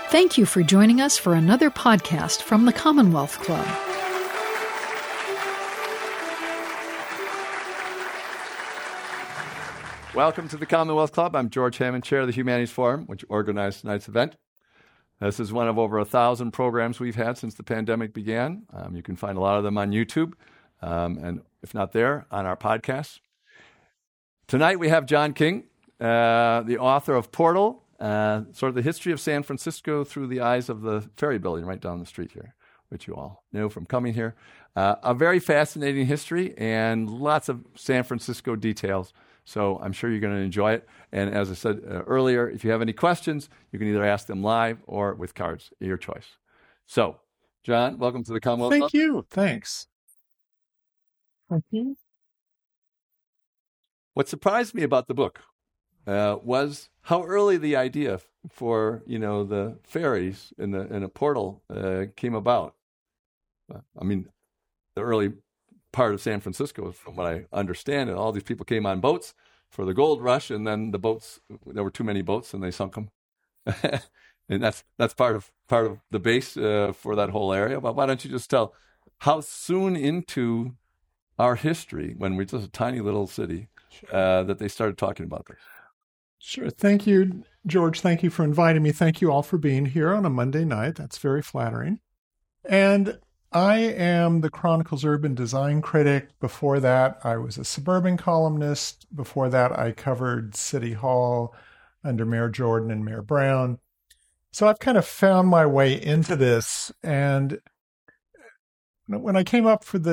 Thank you for joining us for another podcast from the Commonwealth Club. Welcome to the Commonwealth Club. I'm George Hammond, Chair of the Humanities Forum, which organized tonight's event. This is one of over 1,000 programs we've had since the pandemic began. You can find a lot of them on YouTube, and if not there, on our podcasts. Tonight we have John King, the author of Portal, sort of the history of San Francisco through the eyes of the ferry building right down the street here, which you all know from coming here. A very fascinating history and lots of San Francisco details. So I'm sure you're going to enjoy it. And as I said earlier, if you have any questions, you can either ask them live or with cards, your choice. So, John, welcome to the Commonwealth Club. Thank you. Thanks. Thank you. What surprised me about the book was how early the idea for, the ferries in a portal came about. I mean, the early part of San Francisco, from what I understand, and all these people came on boats for the gold rush, and then there were too many boats, and they sunk them. And that's part of the base for that whole area. But why don't you just tell how soon into our history, when we're just a tiny little city, that they started talking about this? Sure. Thank you, George. Thank you for inviting me. Thank you all for being here on a Monday night. That's very flattering. And I am the Chronicle's urban design critic. Before that, I was a suburban columnist. Before that, I covered City Hall under Mayor Jordan and Mayor Brown. So I've kind of found my way into this. And when I came up with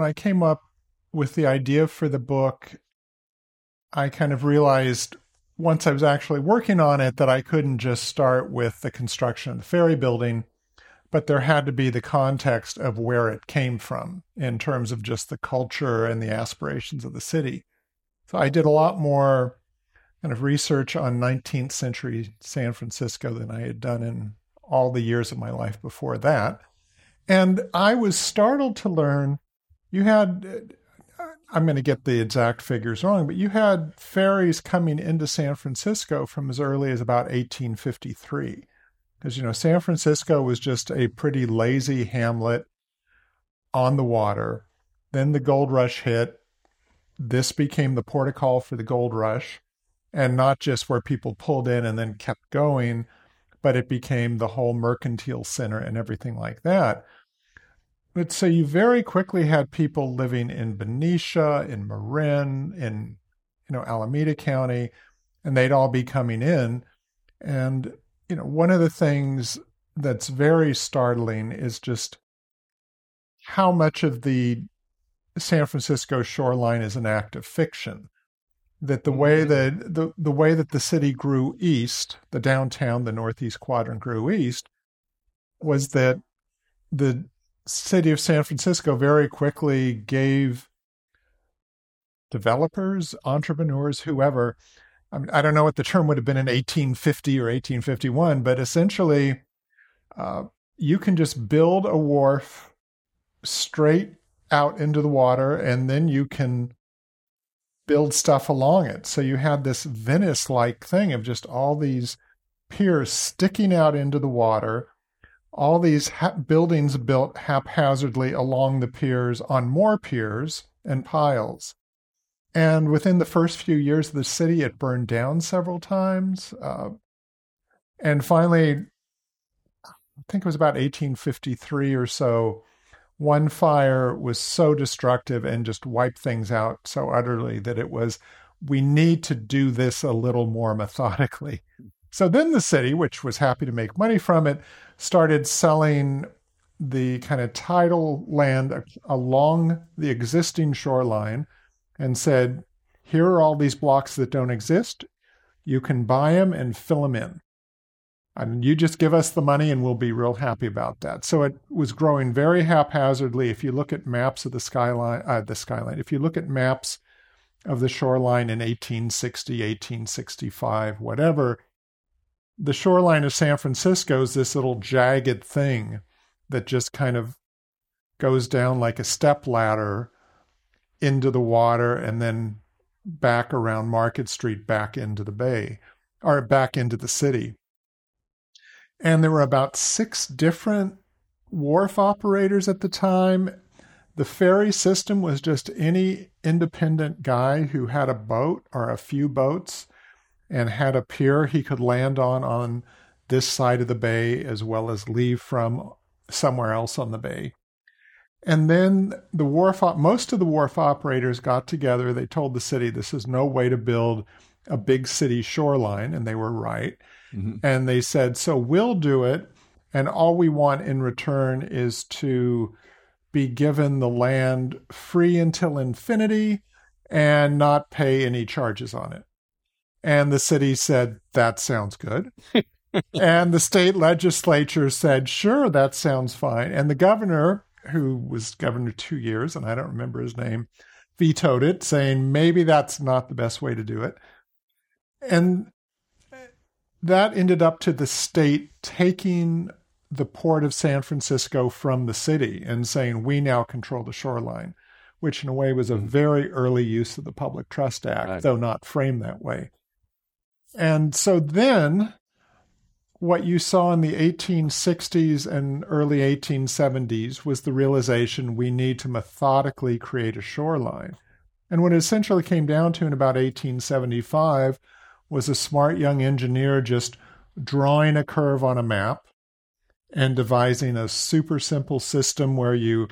the idea for the book, I kind of realized once I was actually working on it that I couldn't just start with the construction of the ferry building, but there had to be the context of where it came from in terms of just the culture and the aspirations of the city. So I did a lot more kind of research on 19th century San Francisco than I had done in all the years of my life before that. And I was startled to learn you had, I'm going to get the exact figures wrong, but you had ferries coming into San Francisco from as early as about 1853. Because, San Francisco was just a pretty lazy hamlet on the water. Then the gold rush hit. This became the port of call for the gold rush. And not just where people pulled in and then kept going, but it became the whole mercantile center and everything like that. But so you very quickly had people living in Benicia, in Marin, in, Alameda County, and they'd all be coming in. And one of the things that's very startling is just how much of the San Francisco shoreline is an act of fiction. That the way that the way that the city grew east, the downtown, the northeast quadrant grew east, was that the city of San Francisco very quickly gave developers, entrepreneurs, whoever, I don't know what the term would have been in 1850 or 1851, but essentially you can just build a wharf straight out into the water, and then you can build stuff along it. So you had this Venice-like thing of just all these piers sticking out into the water, all these buildings built haphazardly along the piers on more piers and piles. And within the first few years of the city, it burned down several times. And finally, I think it was about 1853 or so, one fire was so destructive and just wiped things out so utterly that we need to do this a little more methodically. So then the city, which was happy to make money from it, started selling the kind of tidal land along the existing shoreline and said, here are all these blocks that don't exist. You can buy them and fill them in. And you just give us the money and we'll be real happy about that. So it was growing very haphazardly. If you look at maps of the skyline, if you look at maps of the shoreline in 1860, 1865, whatever, the shoreline of San Francisco is this little jagged thing that just kind of goes down like a step ladder into the water and then back around Market Street, back into the bay, or back into the city. And there were about 6 different wharf operators at the time. The ferry system was just any independent guy who had a boat or a few boats and had a pier he could land on this side of the bay, as well as leave from somewhere else on the bay. And then most of the wharf operators got together. They told the city, this is no way to build a big city shoreline, and they were right. Mm-hmm. And they said, so we'll do it, and all we want in return is to be given the land free until infinity and not pay any charges on it. And the city said, that sounds good. And the state legislature said, sure, that sounds fine. And the governor, who was governor 2 years, and I don't remember his name, vetoed it, saying maybe that's not the best way to do it. And that ended up to the state taking the port of San Francisco from the city and saying, we now control the shoreline, which in a way was a very early use of the Public Trust Act, right, though not framed that way. And so then what you saw in the 1860s and early 1870s was the realization we need to methodically create a shoreline. And what it essentially came down to in about 1875 was a smart young engineer just drawing a curve on a map and devising a super simple system where you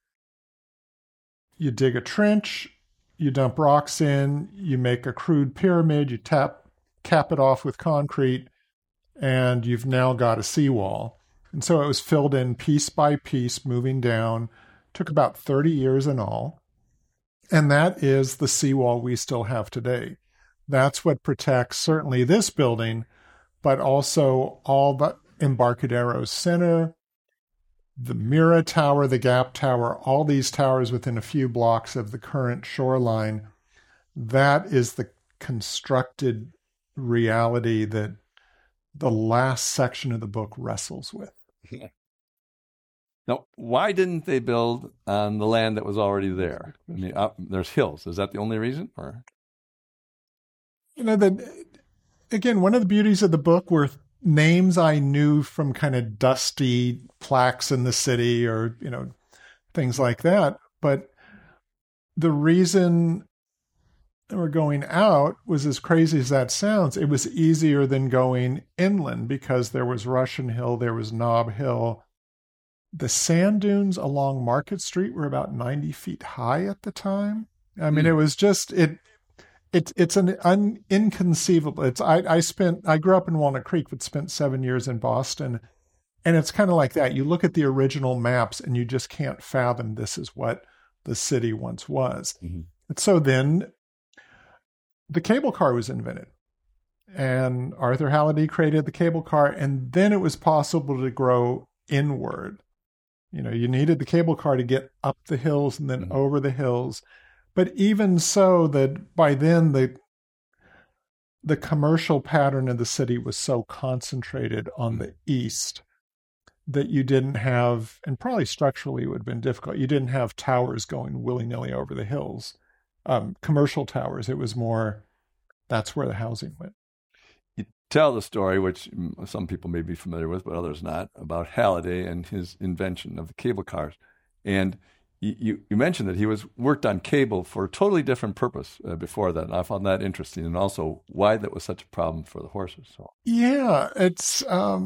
dig a trench, you dump rocks in, you make a crude pyramid, you cap it off with concrete, and you've now got a seawall. And so it was filled in piece by piece, moving down. Took about 30 years in all. And that is the seawall we still have today. That's what protects certainly this building, but also all the Embarcadero Center, the Mira Tower, the Gap Tower, all these towers within a few blocks of the current shoreline. That is the constructed reality that the last section of the book wrestles with. Now, why didn't they build on the land that was already there? I mean, there's hills. Is that the only reason? Or, again, one of the beauties of the book were names I knew from kind of dusty plaques in the city or, things like that. But the reason we're going out was, as crazy as that sounds, it was easier than going inland because there was Russian Hill, there was Nob Hill. The sand dunes along Market Street were about 90 feet high at the time. I mean, it was just, it's an inconceivable. I grew up in Walnut Creek, but spent 7 years in Boston. And it's kind of like that. You look at the original maps and you just can't fathom this is what the city once was. Mm-hmm. And so then the cable car was invented, and Arthur Halliday created the cable car, and then it was possible to grow inward. You needed the cable car to get up the hills and then mm-hmm. over the hills. But even so, that by then the commercial pattern of the city was so concentrated on the east that you didn't have, and probably structurally it would have been difficult, you didn't have towers going willy-nilly over the hills. Commercial towers. It was more, that's where the housing went. You tell the story, which some people may be familiar with, but others not, about Halliday and his invention of the cable cars. And you mentioned that he worked on cable for a totally different purpose before that. And I found that interesting, and also why that was such a problem for the horses. Yeah, it's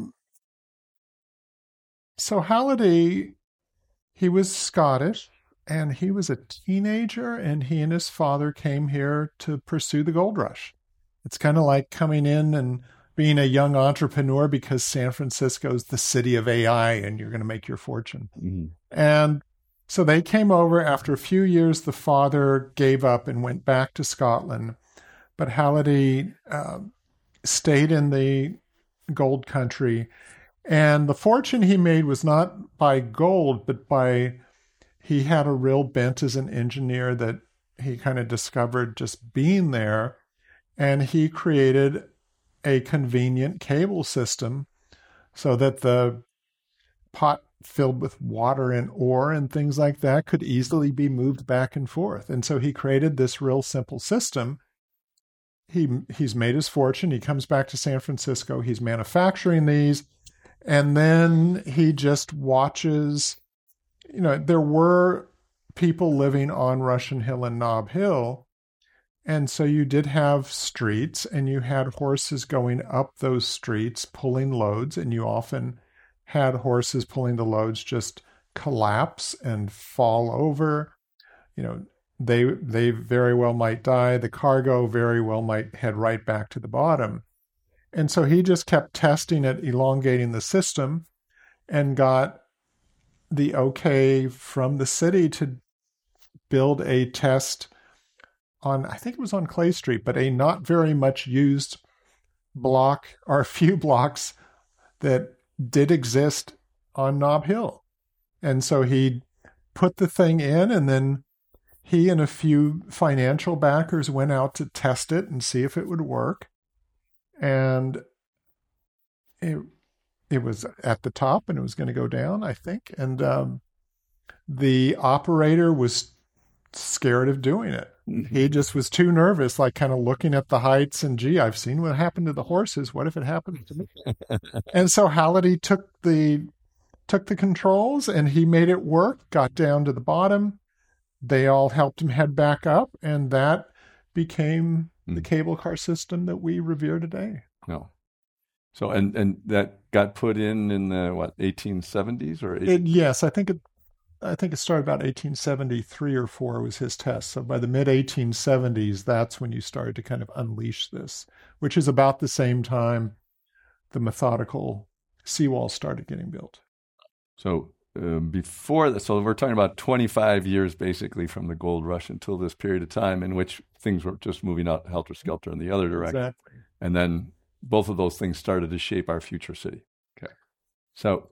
so Halliday, he was Scottish. And he was a teenager, and he and his father came here to pursue the gold rush. It's kind of like coming in and being a young entrepreneur because San Francisco's the city of AI and you're going to make your fortune. Mm-hmm. And so they came over. After a few years, the father gave up and went back to Scotland. But Halliday stayed in the gold country. And the fortune he made was not by gold, but by... He had a real bent as an engineer that he kind of discovered just being there. And he created a convenient cable system so that the pot filled with water and ore and things like that could easily be moved back and forth. And so he created this real simple system. He's made his fortune. He comes back to San Francisco. He's manufacturing these. And then he just watches, there were people living on Russian Hill and Nob Hill. And so you did have streets, and you had horses going up those streets pulling loads, and you often had horses pulling the loads just collapse and fall over. They very well might die. The cargo very well might head right back to the bottom. And so he just kept testing it, elongating the system, and got the okay from the city to build a test on, I think it was on Clay Street, but a not very much used block, or a few blocks that did exist on Nob Hill. And so he put the thing in, and then he and a few financial backers went out to test it and see if it would work. And it was at the top, and it was going to go down, I think. And the operator was scared of doing it. He just was too nervous, like kind of looking at the heights and, gee, I've seen what happened to the horses. What if it happens to me? And so Halliday took the controls, and he made it work, got down to the bottom. They all helped him head back up, and that became the cable car system that we revere today. No. So, and that got put in the, 1870s or? Yes, I think it started about 1873 or 4 was his test. So by the mid-1870s, that's when you started to kind of unleash this, which is about the same time the methodical seawall started getting built. So before that, so we're talking about 25 years basically from the gold rush until this period of time in which things were just moving out helter-skelter in the other direction. Exactly. And then both of those things started to shape our future city. Okay. So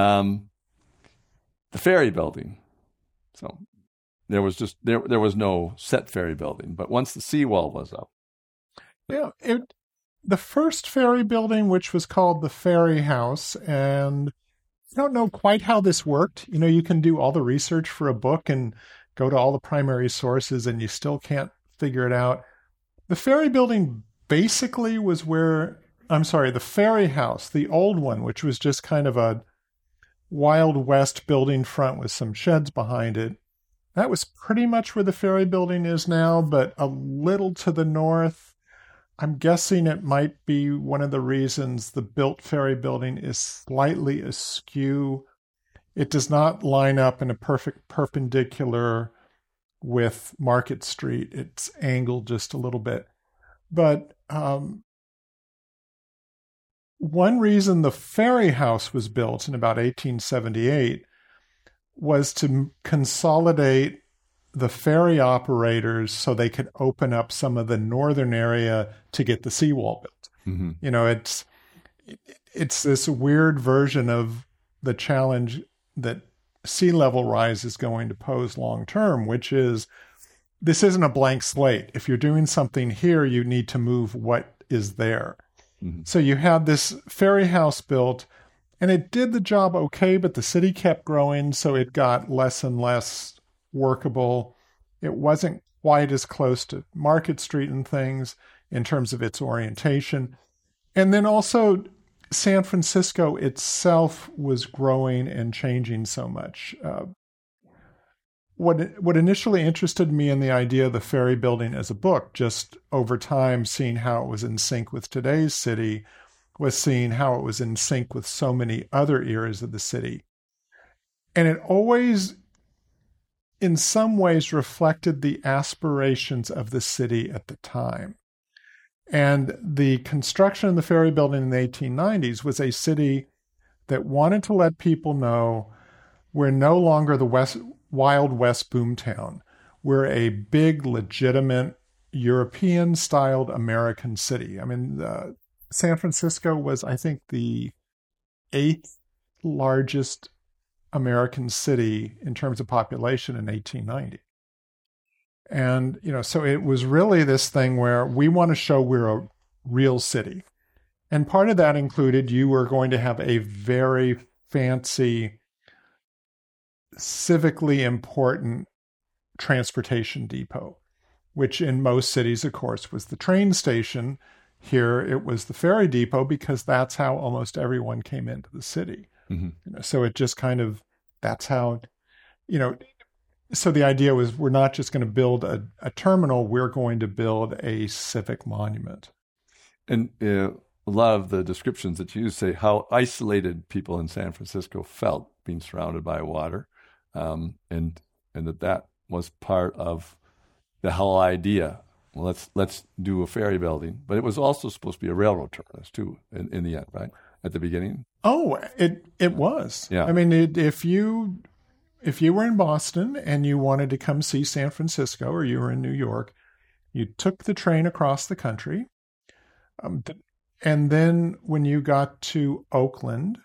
the ferry building. So there was no set ferry building, but once the seawall was up. Yeah, the first ferry building, which was called the Ferry House, and I don't know quite how this worked. You can do all the research for a book and go to all the primary sources, and you still can't figure it out. The ferry building basically was the Ferry House, the old one, which was just kind of a Wild West building front with some sheds behind it. That was pretty much where the ferry building is now, but a little to the north. I'm guessing it might be one of the reasons the built ferry building is slightly askew. It does not line up in a perfect perpendicular with Market Street. It's angled just a little bit. But one reason the Ferry House was built in about 1878 was to consolidate the ferry operators so they could open up some of the northern area to get the seawall built. Mm-hmm. It's this weird version of the challenge that sea level rise is going to pose long term, which is this isn't a blank slate. If you're doing something here, you need to move what is there. Mm-hmm. So you had this ferry house built, and it did the job okay, but the city kept growing, so it got less and less workable. It wasn't quite as close to Market Street and things in terms of its orientation. And then also San Francisco itself was growing and changing so much. What initially interested me in the idea of the ferry building as a book, just over time seeing how it was in sync with today's city, was seeing how it was in sync with so many other eras of the city. And it always, in some ways, reflected the aspirations of the city at the time. And the construction of the ferry building in the 1890s was a city that wanted to let people know we're no longer the Wild West boomtown. We're a big, legitimate, European-styled American city. I mean, San Francisco was, I think, the 8th largest American city in terms of population in 1890. And, so it was really this thing where we want to show we're a real city. And part of that included you were going to have a very fancy, civically important transportation depot, which in most cities, of course, was the train station. Here it was the ferry depot because that's how almost everyone came into the city. Mm-hmm. So it just kind of, that's how, so the idea was we're not just going to build a terminal, we're going to build a civic monument. And a lot of the descriptions that you use say how isolated people in San Francisco felt being surrounded by water, and that was part of the whole idea. Well, let's do a ferry building, but it was also supposed to be a railroad terminus too, in the end, right? At the beginning. Oh, it was. Yeah. I mean, if you were in Boston and you wanted to come see San Francisco, or you were in New York, you took the train across the country. And then when you got to Oakland,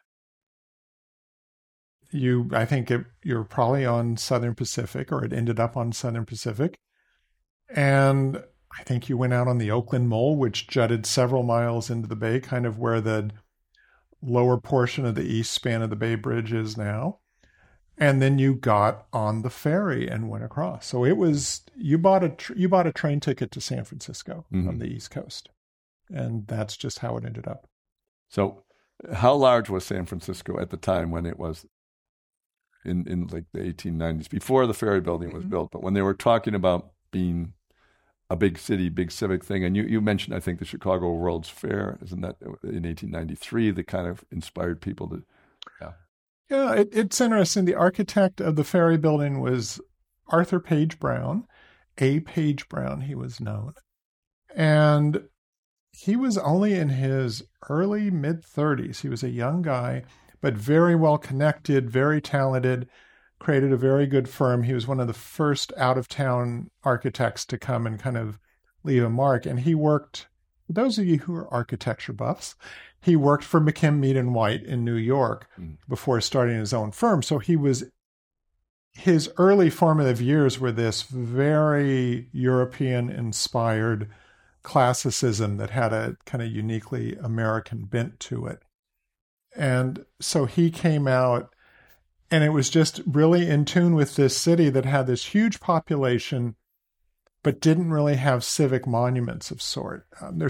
I think you're probably on Southern Pacific, or it ended up on Southern Pacific. And I think you went out on the Oakland Mole, which jutted several miles into the bay, kind of where the lower portion of the east span of the Bay Bridge is now. And then you got on the ferry and went across. So it was, you bought a train ticket to San Francisco on the East Coast. And that's just how it ended up. So how large was San Francisco at the time when it was in like the 1890s, before the ferry building was built, but when they were talking about being a big city, big civic thing? And you mentioned, I think, the Chicago World's Fair, isn't that in 1893, that kind of inspired people to, Yeah, it's interesting. The architect of the ferry building was Arthur Page Brown, A. Page Brown, he was known. And he was only in his early mid-30s. He was a young guy, but very well connected, very talented, created a very good firm. He was one of the first out-of-town architects to come and kind of leave a mark. And he worked, for those of you who are architecture buffs, he worked for McKim, Mead & White in New York before starting his own firm. So his early formative years were this very European-inspired classicism that had a kind of uniquely American bent to it. And so he came out, and it was just really in tune with this city that had this huge population, but didn't really have civic monuments of sort.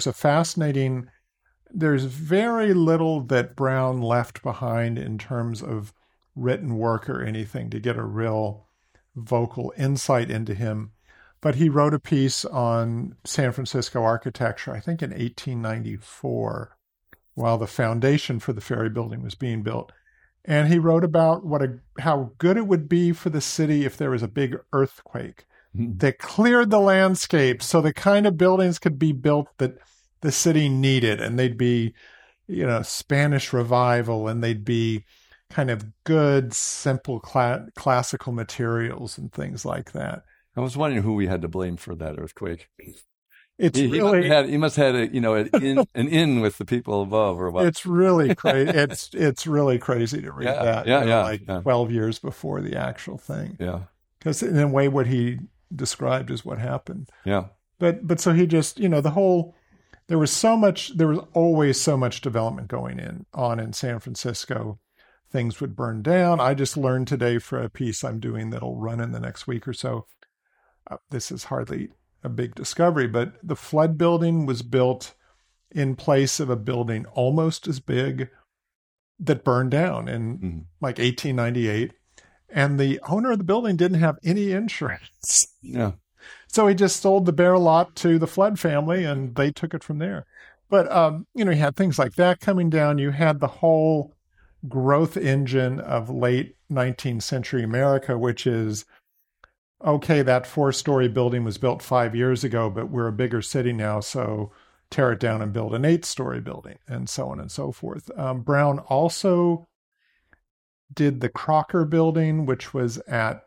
There's very little that Brown left behind in terms of written work or anything to get a real vocal insight into him. But he wrote a piece on San Francisco architecture, I think in 1894, while the foundation for the ferry building was being built. And he wrote about how good it would be for the city if there was a big earthquake that cleared the landscape so the kind of buildings could be built that the city needed. And they'd be, Spanish revival, and they'd be kind of good, simple, classical materials and things like that. I was wondering who we had to blame for that earthquake. He must have had an in with the people above, or what? It's really crazy. It's really crazy to read that. 12 years before the actual thing. Yeah, because in a way, what he described is what happened. Yeah, but so he just there was always so much development going on in San Francisco. Things would burn down. I just learned today for a piece I'm doing that'll run in the next week or so. This is hardly a big discovery, but the Flood building was built in place of a building almost as big that burned down in like 1898. And the owner of the building didn't have any insurance. Yeah. So he just sold the bare lot to the Flood family, and they took it from there. But, you had things like that coming down. You had the whole growth engine of late 19th century America, which is, okay, that 4-story building was built 5 years ago, but we're a bigger city now, so tear it down and build an 8-story building, and so on and so forth. Brown also did the Crocker building, which was at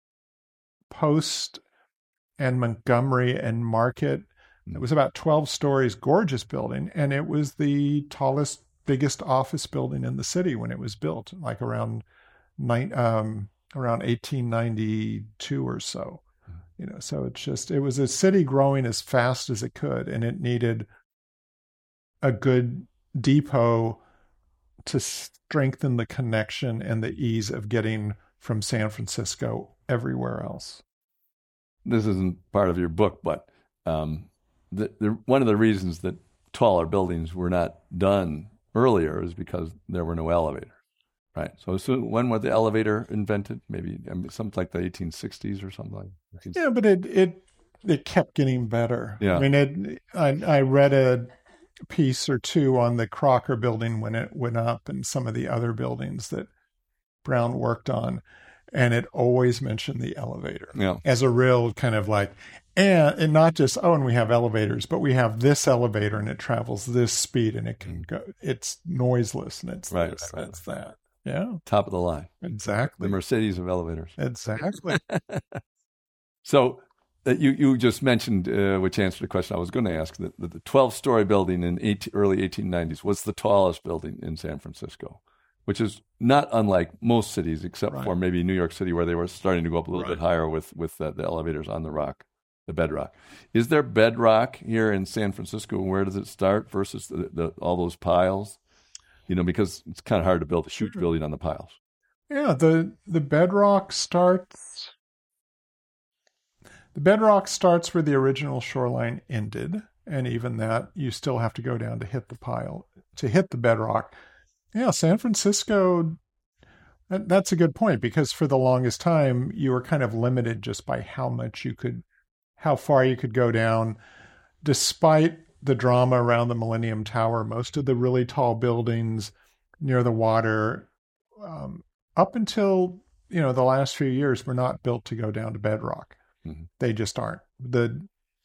Post and Montgomery and Market. It was about 12 stories, gorgeous building, and it was the tallest, biggest office building in the city when it was built, like around 1892 or so. So it was a city growing as fast as it could, and it needed a good depot to strengthen the connection and the ease of getting from San Francisco everywhere else. This isn't part of your book, but one of the reasons that taller buildings were not done earlier is because there were no elevators, right? So when was the elevator invented? Maybe something like the 1860s or something like that. Yeah, but it kept getting better. Yeah. I mean, I read a piece or two on the Crocker building when it went up and some of the other buildings that Brown worked on, and it always mentioned the elevator as a real kind of like, and not just, and we have elevators, but we have this elevator and it travels this speed and it can go, it's noiseless and it's this, it's that. Yeah. Top of the line. Exactly. The Mercedes of elevators. Exactly. So you just mentioned, which answered the question I was going to ask, that the 12-story building in early 1890s was the tallest building in San Francisco, which is not unlike most cities, except for maybe New York City, where they were starting to go up a little bit higher with the elevators on the rock, the bedrock. Is there bedrock here in San Francisco? Where does it start versus all those piles? Because it's kind of hard to build a huge building on the piles. Yeah, the bedrock starts. The bedrock starts where the original shoreline ended, and even that, you still have to go down to hit the pile, to hit the bedrock. Yeah, San Francisco, that's a good point, because for the longest time, you were kind of limited just by how far you could go down. Despite the drama around the Millennium Tower, most of the really tall buildings near the water, up until, the last few years, were not built to go down to bedrock. Mm-hmm. They just aren't. The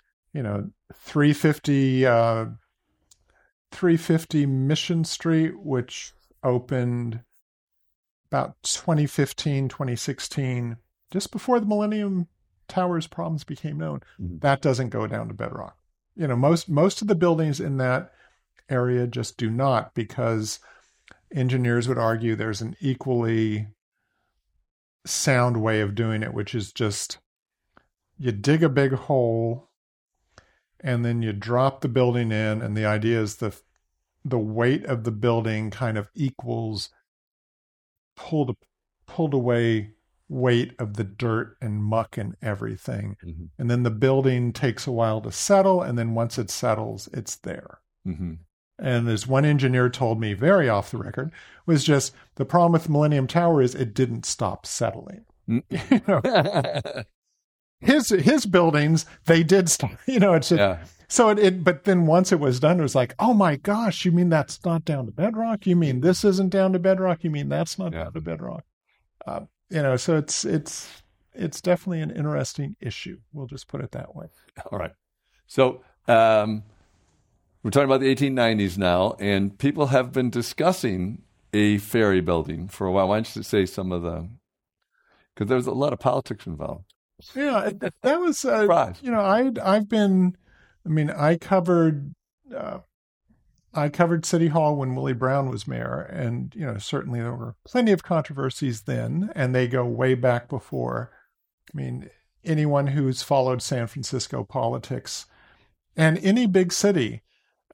350 Mission Street, which opened about 2015, 2016, just before the Millennium Tower's problems became known, that doesn't go down to bedrock. Most of the buildings in that area just do not, because engineers would argue there's an equally sound way of doing it, which is just you dig a big hole and then you drop the building in, and the idea is the weight of the building kind of equals pulled away weight of the dirt and muck and everything. Mm-hmm. And then the building takes a while to settle, and then once it settles, it's there. Mm-hmm. And as one engineer told me, very off the record, was just the problem with Millennium Tower is it didn't stop settling. His buildings, they did stop. It's just, so but then once it was done, it was like, oh my gosh, you mean that's not down to bedrock? You mean this isn't down to bedrock? You mean that's not down to bedrock? So it's definitely an interesting issue. We'll just put it that way. All right. So we're talking about the 1890s now, and people have been discussing a ferry building for a while. Why don't you say some of because there's a lot of politics involved. Yeah, that was, I covered City Hall when Willie Brown was mayor, and, certainly there were plenty of controversies then, and they go way back before. Anyone who's followed San Francisco politics and any big city,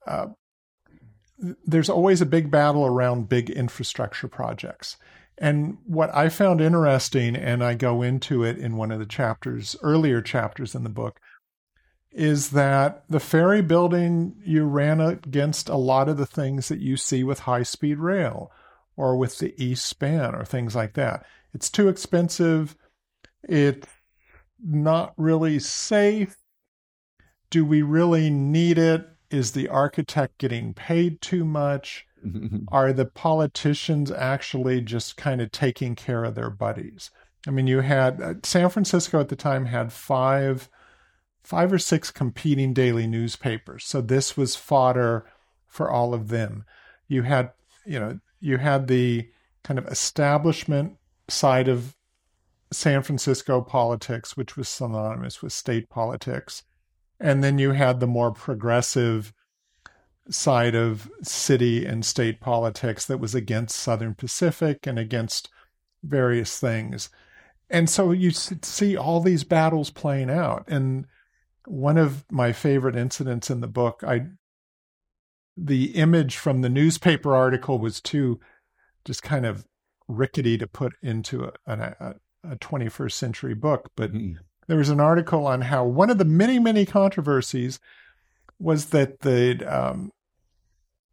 there's always a big battle around big infrastructure projects. And what I found interesting, and I go into it in one of the earlier chapters in the book, is that the ferry building, you ran against a lot of the things that you see with high-speed rail or with the East Span or things like that. It's too expensive. It's not really safe. Do we really need it? Is the architect getting paid too much? Are the politicians actually just kind of taking care of their buddies? You had San Francisco at the time had five or six competing daily newspapers. So this was fodder for all of them. You had the kind of establishment side of San Francisco politics, which was synonymous with state politics. And then you had the more progressive side of city and state politics that was against Southern Pacific and against various things. And so you see all these battles playing out. And one of my favorite incidents in the book, the image from the newspaper article was too just kind of rickety to put into a 21st century book. But there was an article on how one of the many, many controversies was that the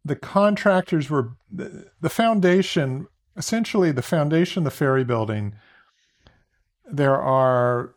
the contractors were, the foundation, essentially the foundation of the ferry building, there are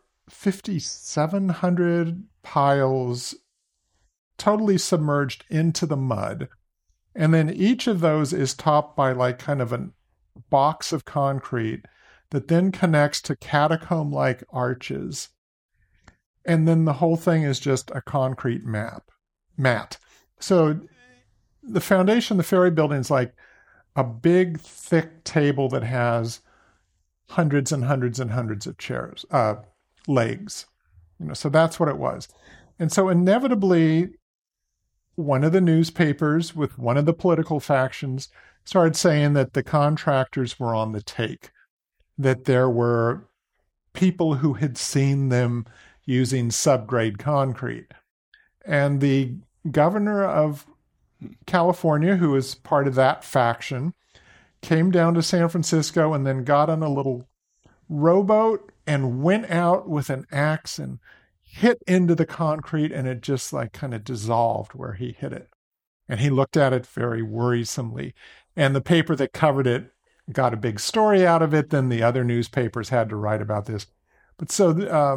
5,700 piles totally submerged into the mud. And then each of those is topped by like kind of a box of concrete that then connects to catacomb-like arches. And then the whole thing is just a concrete mat. So the foundation of the ferry building is like a big, thick table that has hundreds and hundreds and hundreds of chairs, legs. So that's what it was. And so inevitably, one of the newspapers with one of the political factions started saying that the contractors were on the take, that there were people who had seen them using subgrade concrete. And the governor of California, who was part of that faction, came down to San Francisco and then got on a little rowboat and went out with an axe and hit into the concrete, and it just like kind of dissolved where he hit it. And he looked at it very worrisomely. And the paper that covered it got a big story out of it. Then the other newspapers had to write about this. But so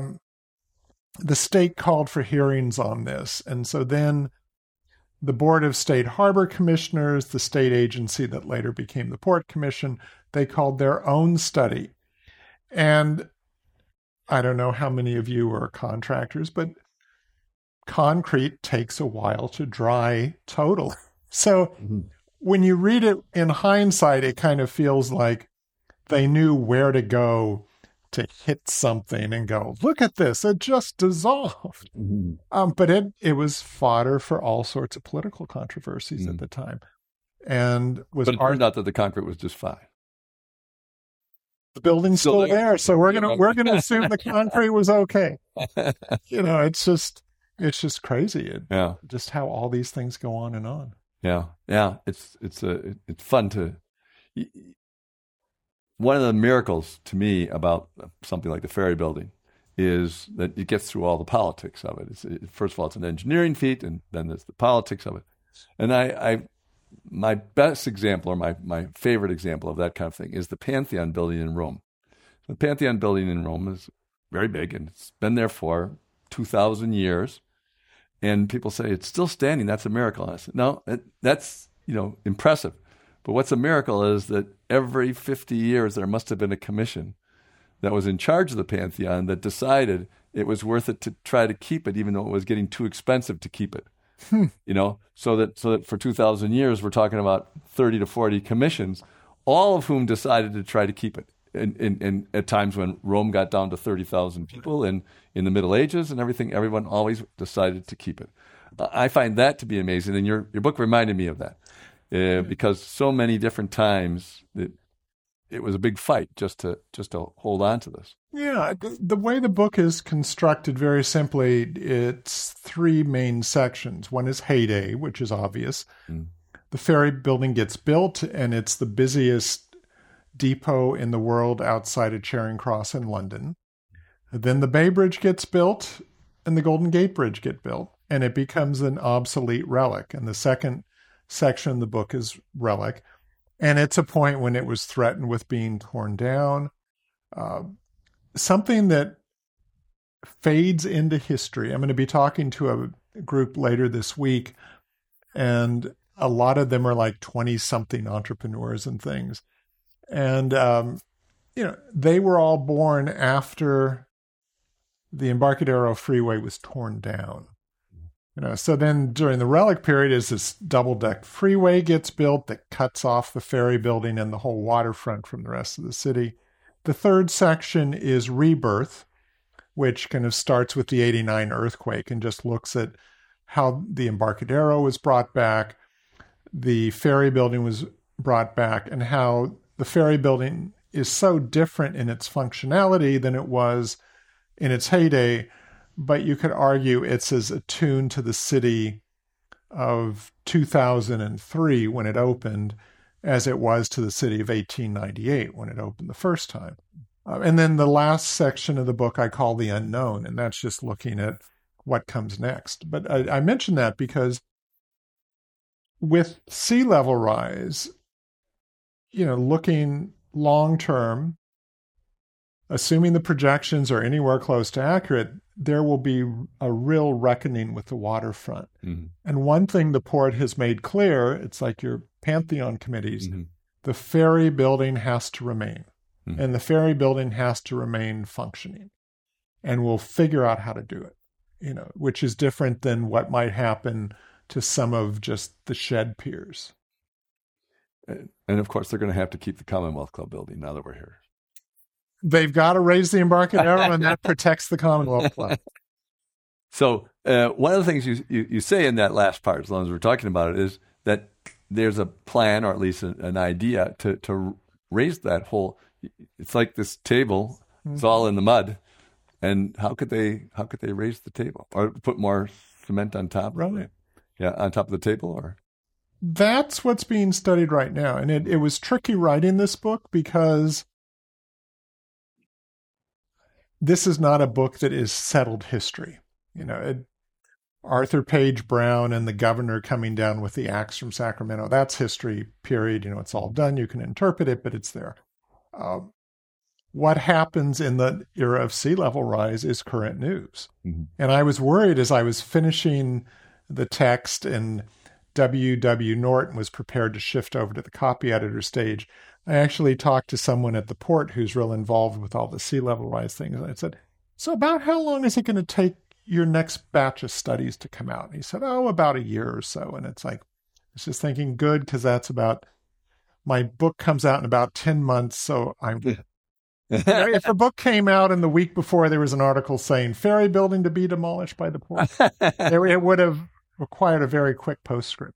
the state called for hearings on this. And so then the Board of State Harbor Commissioners, the state agency that later became the Port Commission, they called their own study. And I don't know how many of you are contractors, but concrete takes a while to dry totally. So when you read it in hindsight, it kind of feels like they knew where to go to hit something and go, look at this, it just dissolved. But it was fodder for all sorts of political controversies at the time. And was but it turned out that the concrete was just fine. The building's still there, so we're gonna assume the concrete was okay. It's just crazy. Just how all these things go on and on. Yeah. It's fun to. One of the miracles to me about something like the ferry building is that it gets through all the politics of it. First of all, it's an engineering feat, and then there's the politics of it. And my best example, or my favorite example of that kind of thing, is the Pantheon building in Rome. The Pantheon building in Rome is very big, and it's been there for 2,000 years. And people say, it's still standing, that's a miracle. And I said, no, that's impressive. But what's a miracle is that every 50 years there must have been a commission that was in charge of the Pantheon that decided it was worth it to try to keep it, even though it was getting too expensive to keep it. So that for 2,000 years, we're talking about 30 to 40 commissions, all of whom decided to try to keep it. And at times when Rome got down to 30,000 people in the Middle Ages and everything, everyone always decided to keep it. I find that to be amazing. And your book reminded me of that because so many different times it was a big fight just to hold on to this. Yeah, the way the book is constructed, very simply, it's three main sections. One is heyday, which is obvious. The ferry building gets built, and it's the busiest depot in the world outside of Charing Cross in London. Then the Bay Bridge gets built, and the Golden Gate Bridge get built, and it becomes an obsolete relic. And the second section of the book is relic. And it's a point when it was threatened with being torn down. Something that fades into history. I'm going to be talking to a group later this week, and a lot of them are like 20-something entrepreneurs and things. And, they were all born after the Embarcadero Freeway was torn down. So then during the relic period is this double-deck freeway gets built that cuts off the ferry building and the whole waterfront from the rest of the city. The third section is rebirth, which kind of starts with the 89 earthquake and just looks at how the Embarcadero was brought back, the ferry building was brought back, and how the ferry building is so different in its functionality than it was in its heyday. But you could argue it's as attuned to the city of 2003 when it opened as it was to the city of 1898 when it opened the first time. And then the last section of the book I call The Unknown, and that's just looking at what comes next. But I mention that because with sea level rise, looking long term, assuming the projections are anywhere close to accurate, there will be a real reckoning with the waterfront. Mm-hmm. And one thing the port has made clear, it's like your Pantheon committees, Mm-hmm. the ferry building has to remain. Mm-hmm. And the ferry building has to remain functioning. And we'll figure out how to do it, which is different than what might happen to some of just the shed piers. And of course, they're going to have to keep the Commonwealth Club building now that we're here. They've got to raise the Embarcadero, and that protects the Commonwealth Club. So one of the things you say in that last part, as long as we're talking about it, is that there's a plan, or at least an idea, to raise that whole. It's like this table; it's all in the mud, and how could they raise the table or put more cement on top? Right. Yeah, on top of the table, or. That's what's being studied right now, and it was tricky writing this book because this is not a book that is settled history. Arthur Page Brown and the governor coming down with the axe from Sacramento, that's history, period. It's all done. You can interpret it, but it's there. What happens in the era of sea level rise is current news. Mm-hmm. And I was worried as I was finishing the text and W.W. Norton was prepared to shift over to the copy editor stage. I actually talked to someone at the port who's real involved with all the sea level rise things. And I said, so about how long is it going to take your next batch of studies to come out? And he said, about a year or so. And it's like, I was just thinking, good, because that's about, my book comes out in about 10 months. So if a book came out and the week before there was an article saying ferry building to be demolished by the port, it would have required a very quick postscript.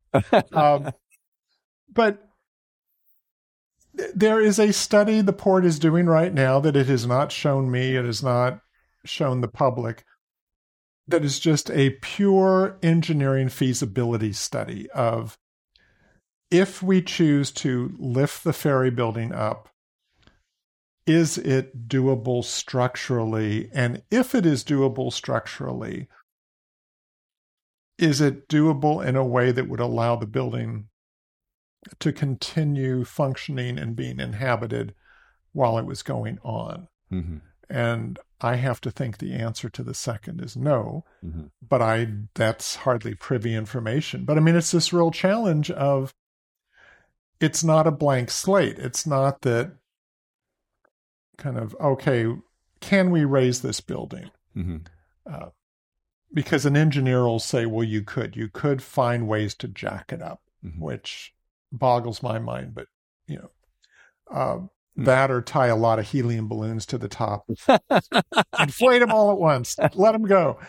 But there is a study the port is doing right now that it has not shown me, it has not shown the public, that is just a pure engineering feasibility study of if we choose to lift the ferry building up, is it doable structurally? And if it is doable structurally, is it doable in a way that would allow the building to continue functioning and being inhabited while it was going on? Mm-hmm. And I have to think the answer to the second is no, mm-hmm. but that's hardly privy information. But it's this real challenge of, it's not a blank slate. It's not that kind of, okay, can we raise this building? Mm-hmm. Because an engineer will say, well, you could find ways to jack it up, mm-hmm. which boggles my mind, but that or tie a lot of helium balloons to the top, inflate them all at once, let them go.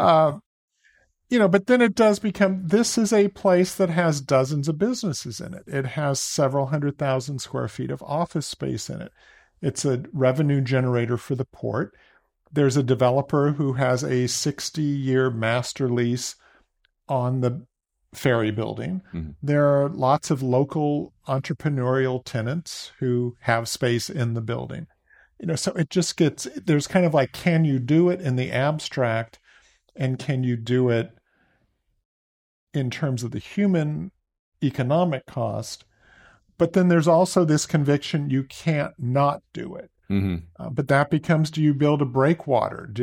But then it does become, this is a place that has dozens of businesses in it. It has several 100,000 square feet of office space in it. It's a revenue generator for the port. There's a developer who has a 60-year master lease on the ferry building. Mm-hmm. There are lots of local entrepreneurial tenants who have space in the building. So it just gets, there's kind of like, can you do it in the abstract, and can you do it in terms of the human economic cost? But then there's also this conviction you can't not do it. Mm-hmm. But that becomes, do you build a breakwater?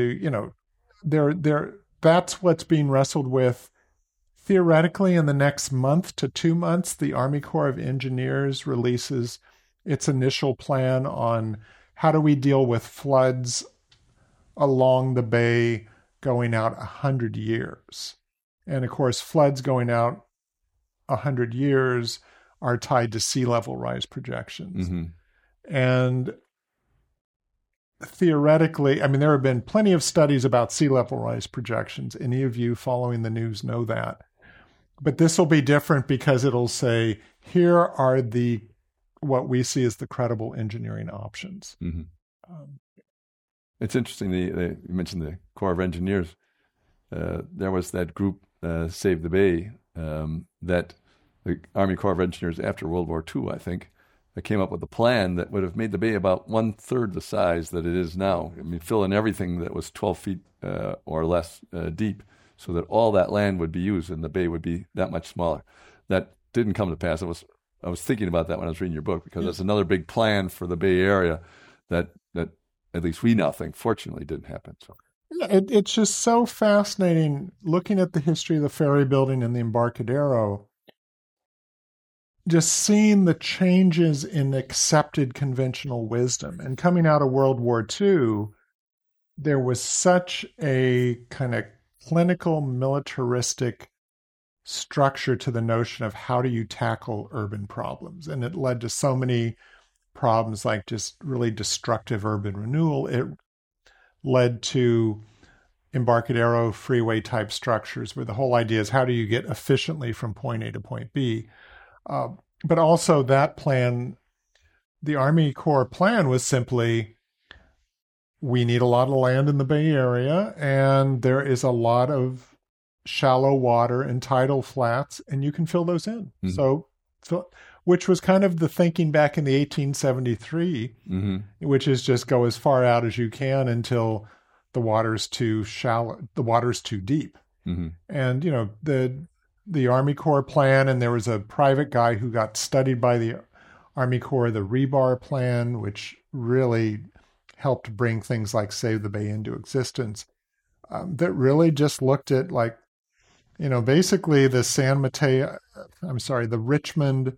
That's what's being wrestled with. Theoretically, in the next month to 2 months, the Army Corps of Engineers releases its initial plan on how do we deal with floods along the bay going out 100 years. And of course, floods going out 100 years are tied to sea level rise projections. Mm-hmm. And theoretically, there have been plenty of studies about sea level rise projections. Any of you following the news know that. But this will be different because it'll say, here are what we see as the credible engineering options. Mm-hmm. It's interesting. You mentioned the Corps of Engineers. There was that group, Save the Bay, that the Army Corps of Engineers after World War II, I think, came up with a plan that would have made the bay about 1/3 the size that it is now. Fill in everything that was 12 feet or less deep, so that all that land would be used and the bay would be that much smaller. That didn't come to pass. I was thinking about that when I was reading your book, because that's another big plan for the Bay Area that at least we now think, fortunately, didn't happen. So it's just so fascinating looking at the history of the ferry building and the Embarcadero, just seeing the changes in accepted conventional wisdom. And coming out of World War II, there was such a kind of clinical militaristic structure to the notion of how do you tackle urban problems. And it led to so many problems like just really destructive urban renewal. It led to Embarcadero freeway type structures where the whole idea is how do you get efficiently from point A to point B. But also that plan, the Army Corps plan was simply, we need a lot of land in the Bay Area, and there is a lot of shallow water and tidal flats, and you can fill those in. Mm-hmm. So, which was kind of the thinking back in the 1873, which is just go as far out as you can until the water's too shallow, the water's too deep. Mm-hmm. And, you know, the Army Corps plan, and there was a private guy who got studied by the Army Corps, the Rebar plan, which really helped bring things like Save the Bay into existence, that really just looked at, like, you know, basically the Richmond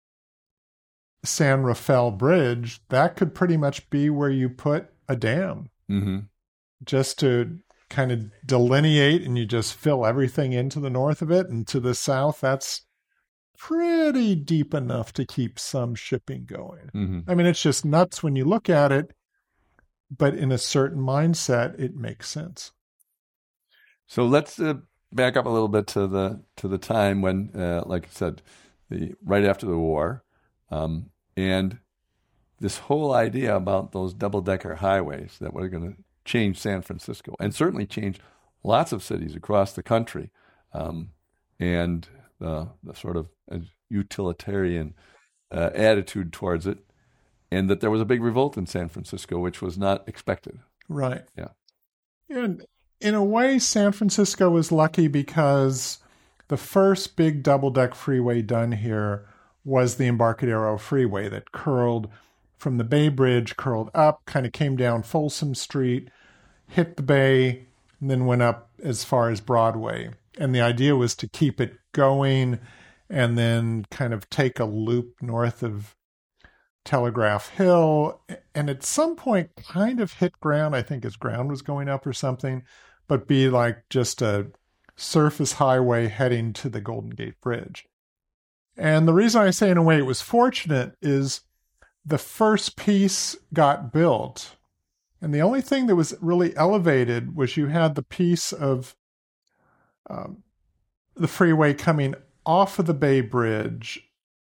San Rafael Bridge, that could pretty much be where you put a dam, just to kind of delineate, and you just fill everything into the north of it, and to the south, that's pretty deep enough to keep some shipping going. I mean, it's just nuts when you look at it, but in a certain mindset, it makes sense. So let's back up a little bit to the time when, like I said, right after the war, and this whole idea about those double-decker highways that were going to change San Francisco and certainly change lots of cities across the country, and the sort of utilitarian attitude towards it. And that there was a big revolt in San Francisco, which was not expected. Right. Yeah. And in a way, San Francisco was lucky because the first big double-deck freeway done here was the Embarcadero Freeway that curled from the Bay Bridge, curled up, kind of came down Folsom Street, hit the Bay, and then went up as far as Broadway. And the idea was to keep it going and then kind of take a loop north of Telegraph Hill, and at some point kind of hit ground, I think as ground was going up or something, but be like just a surface highway heading to the Golden Gate Bridge. And the reason I say in a way it was fortunate is the first piece got built, and the only thing that was really elevated was you had the piece of the freeway coming off of the Bay Bridge.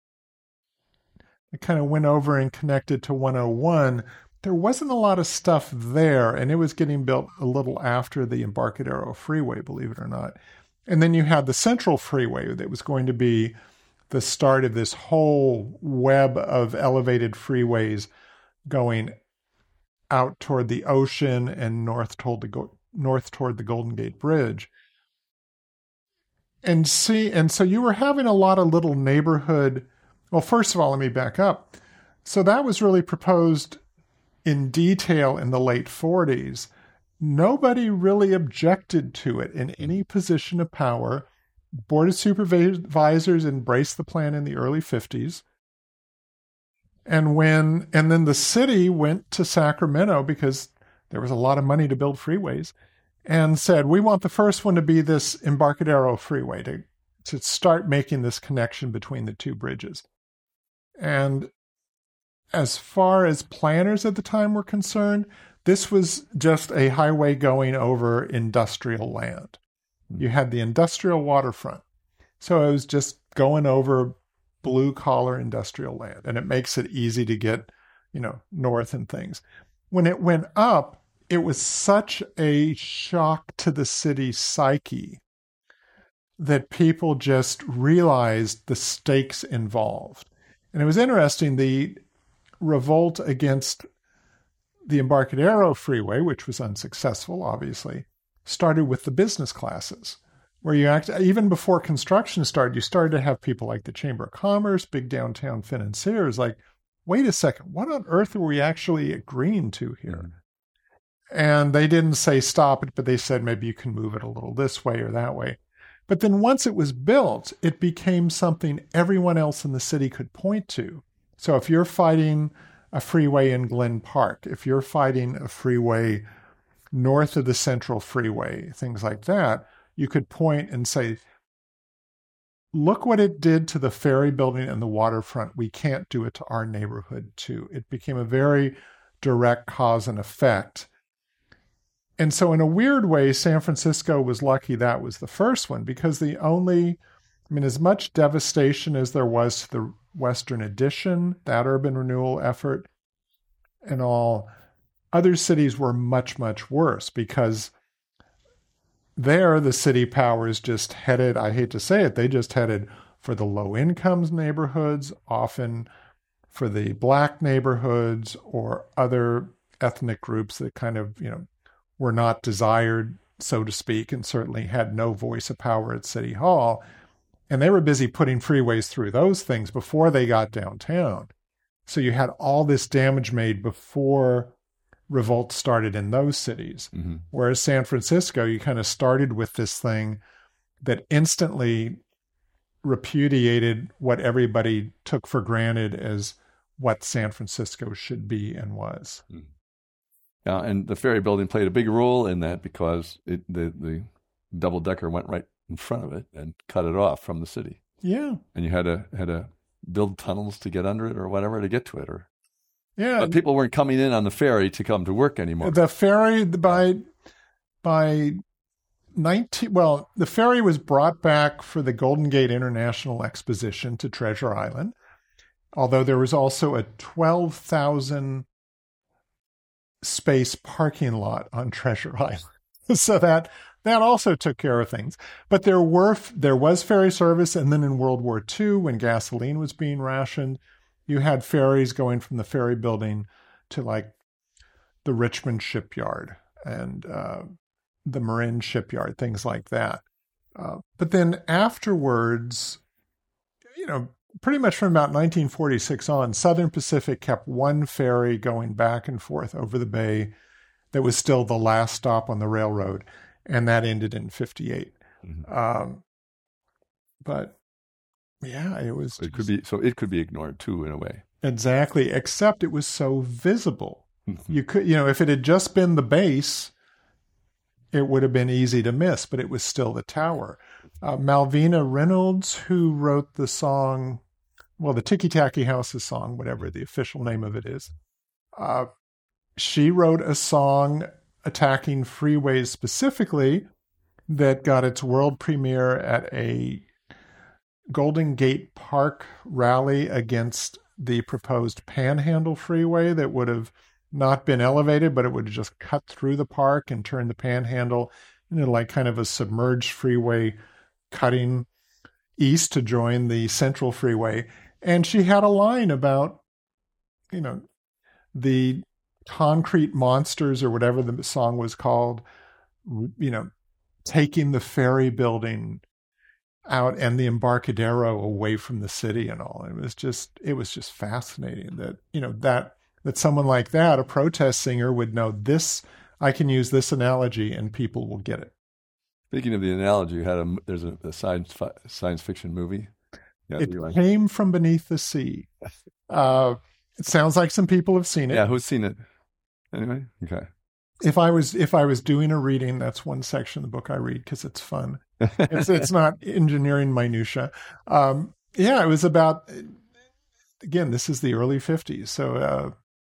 It kind of went over and connected to 101. There wasn't a lot of stuff there, and it was getting built a little after the Embarcadero Freeway, believe it or not. And then you had the Central Freeway that was going to be the start of this whole web of elevated freeways going out toward the ocean and north toward the Golden Gate Bridge. And so you were having a lot of little neighborhood. Well, first of all, let me back up. So that was really proposed in detail in the late 40s. Nobody really objected to it in any position of power. Board of Supervisors embraced the plan in the early 50s. And then the city went to Sacramento, because there was a lot of money to build freeways, and said, we want the first one to be this Embarcadero Freeway to start making this connection between the two bridges. And as far as planners at the time were concerned, this was just a highway going over industrial land. You had the industrial waterfront. So it was just going over blue-collar industrial land, and it makes it easy to get, north and things. When it went up, it was such a shock to the city's psyche that people just realized the stakes involved. And it was interesting, the revolt against the Embarcadero Freeway, which was unsuccessful, obviously, started with the business classes. where even before construction started, you started to have people like the Chamber of Commerce, big downtown financiers, like, wait a second, what on earth are we actually agreeing to here? And they didn't say stop it, but they said maybe you can move it a little this way or that way. But then once it was built, it became something everyone else in the city could point to. So if you're fighting a freeway in Glen Park, if you're fighting a freeway north of the Central Freeway, things like that, you could point and say, look what it did to the ferry building and the waterfront. We can't do it to our neighborhood too. It became a very direct cause and effect. And so in a weird way, San Francisco was lucky that was the first one, because as much devastation as there was to the Western Addition, that urban renewal effort and all, other cities were much, much worse, because there the city powers just headed, I hate to say it, they just headed for the low-income neighborhoods, often for the Black neighborhoods or other ethnic groups that kind of, were not desired, so to speak, and certainly had no voice of power at City Hall. And they were busy putting freeways through those things before they got downtown. So you had all this damage made before revolt started in those cities. Mm-hmm. Whereas San Francisco, you kind of started with this thing that instantly repudiated what everybody took for granted as what San Francisco should be and was. Mm-hmm. And the ferry building played a big role in that, because the double-decker went right in front of it and cut it off from the city. Yeah. And you had to build tunnels to get under it or whatever to get to it. Yeah. But people weren't coming in on the ferry to come to work anymore. The ferry, the ferry was brought back for the Golden Gate International Exposition to Treasure Island, although there was also a 12,000 space parking lot on Treasure Island. So that also took care of things. But there was ferry service, and then in World War II, when gasoline was being rationed, you had ferries going from the ferry building to like the Richmond shipyard and the Marin shipyard, things like that. But then afterwards, pretty much from about 1946 on, Southern Pacific kept one ferry going back and forth over the bay that was still the last stop on the railroad, and that ended in 1958. Mm-hmm. But yeah, it was. It could be ignored too, in a way. Exactly, except it was so visible. Mm-hmm. You could, if it had just been the base, it would have been easy to miss, but it was still the tower. Malvina Reynolds, who wrote the song, the Tiki Tacky Houses song, whatever the official name of it is, she wrote a song attacking freeways specifically that got its world premiere at a Golden Gate Park rally against the proposed Panhandle Freeway that would have not been elevated, but it would have just cut through the park and turned the Panhandle into like kind of a submerged freeway cutting east to join the Central Freeway. And she had a line about, the concrete monsters or whatever the song was called, taking the ferry building out and the Embarcadero away from the city and all. It was just fascinating that someone like that, a protest singer, would know this. I can use this analogy and people will get it. Speaking of the analogy, there's a science fiction movie. Yeah, it came from beneath the sea. It sounds like some people have seen it. Yeah, who's seen it? Anyway, okay. If I was doing a reading, that's one section of the book I read because it's fun. It's not engineering minutia. It was about. Again, this is the early 50s, so.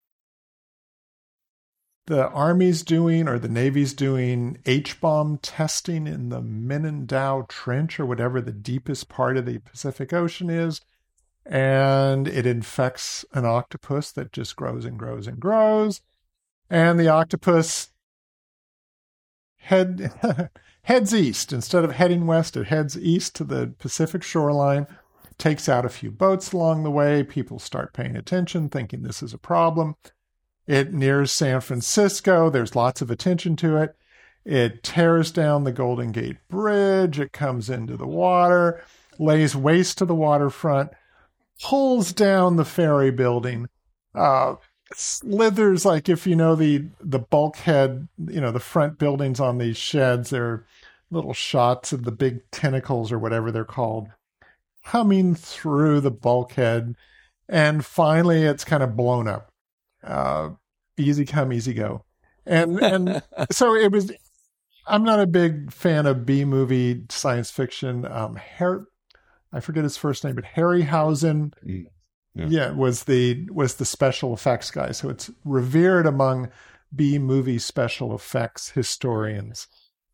The Army's doing, or the Navy's doing, H-bomb testing in the Mindanao Trench, or whatever the deepest part of the Pacific Ocean is, and it infects an octopus that just grows and grows and grows, and the octopus heads east. Instead of heading west, it heads east to the Pacific shoreline, takes out a few boats along the way. People start paying attention, thinking this is a problem. It nears San Francisco. There's lots of attention to it. It tears down the Golden Gate Bridge. It comes into the water, lays waste to the waterfront, pulls down the ferry building, slithers, like if you know the bulkhead, the front buildings on these sheds, they're little shots of the big tentacles or whatever they're called, coming through the bulkhead. And finally, it's kind of blown up. Easy come, easy go. And so it was, I'm not a big fan of B-movie science fiction. I forget his first name, but Harryhausen, was the special effects guy. So it's revered among B-movie special effects historians.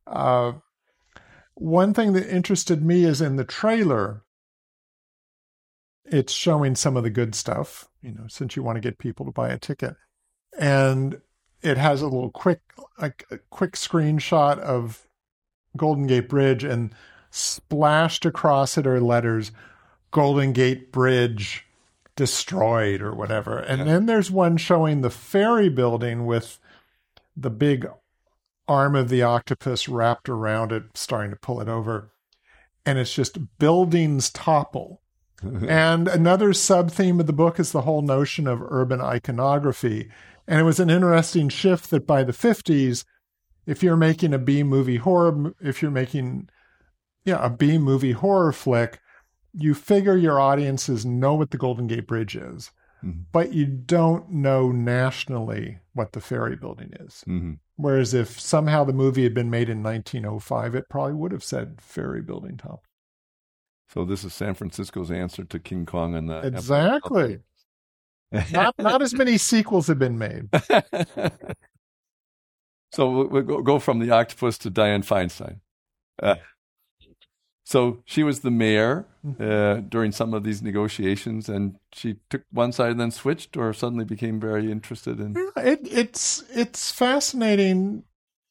One thing that interested me is in the trailer, it's showing some of the good stuff, since you want to get people to buy a ticket. And it has a little quick screenshot of Golden Gate Bridge, and splashed across it are letters, Golden Gate Bridge destroyed or whatever. And then there's one showing the ferry building with the big arm of the octopus wrapped around it, starting to pull it over. And it's just buildings topple. And another sub-theme of the book is the whole notion of urban iconography. And it was an interesting shift that by the 50s, if you're making a B-movie horror, a B-movie horror flick, you figure your audiences know what the Golden Gate Bridge is, but you don't know nationally what the ferry building is. Whereas if somehow the movie had been made in 1905, it probably would have said ferry building top. So this is San Francisco's answer to King Kong and the exactly. Not as many sequels have been made. So we'll go from the octopus to Dianne Feinstein. So she was the mayor during some of these negotiations, and she took one side and then switched, or suddenly became very interested in. It's fascinating,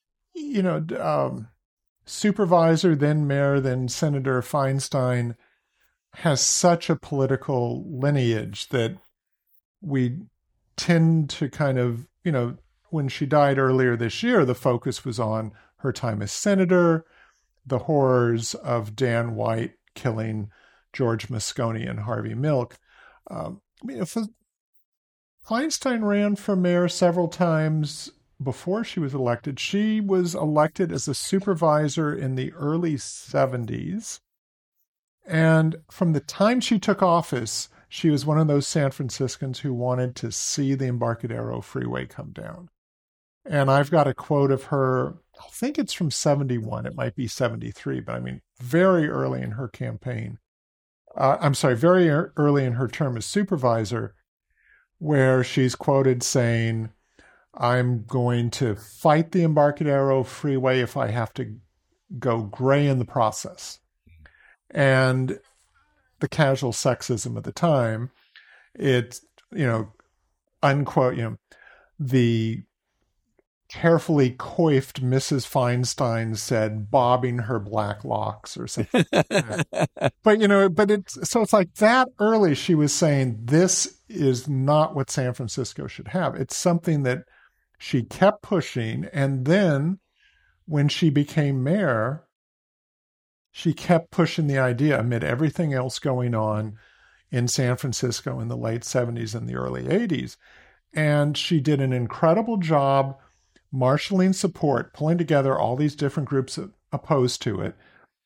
Supervisor, then mayor, then Senator Feinstein has such a political lineage that we tend to kind of, when she died earlier this year, the focus was on her time as senator, the horrors of Dan White killing George Moscone and Harvey Milk. Feinstein ran for mayor several times before she was elected. She was elected as a supervisor in the early 70s. And from the time she took office, she was one of those San Franciscans who wanted to see the Embarcadero Freeway come down. And I've got a quote of her, I think it's from 71, it might be 73, but very early in her campaign. Very early in her term as supervisor, where she's quoted saying, I'm going to fight the Embarcadero Freeway if I have to go gray in the process. And the casual sexism of the time, it's, unquote, the carefully coiffed Mrs. Feinstein said, bobbing her black locks or something. But it's like that early she was saying, this is not what San Francisco should have. It's something that she kept pushing. And then when she became mayor, she kept pushing the idea amid everything else going on in San Francisco in the late 70s and the early 80s. And she did an incredible job marshaling support, pulling together all these different groups opposed to it,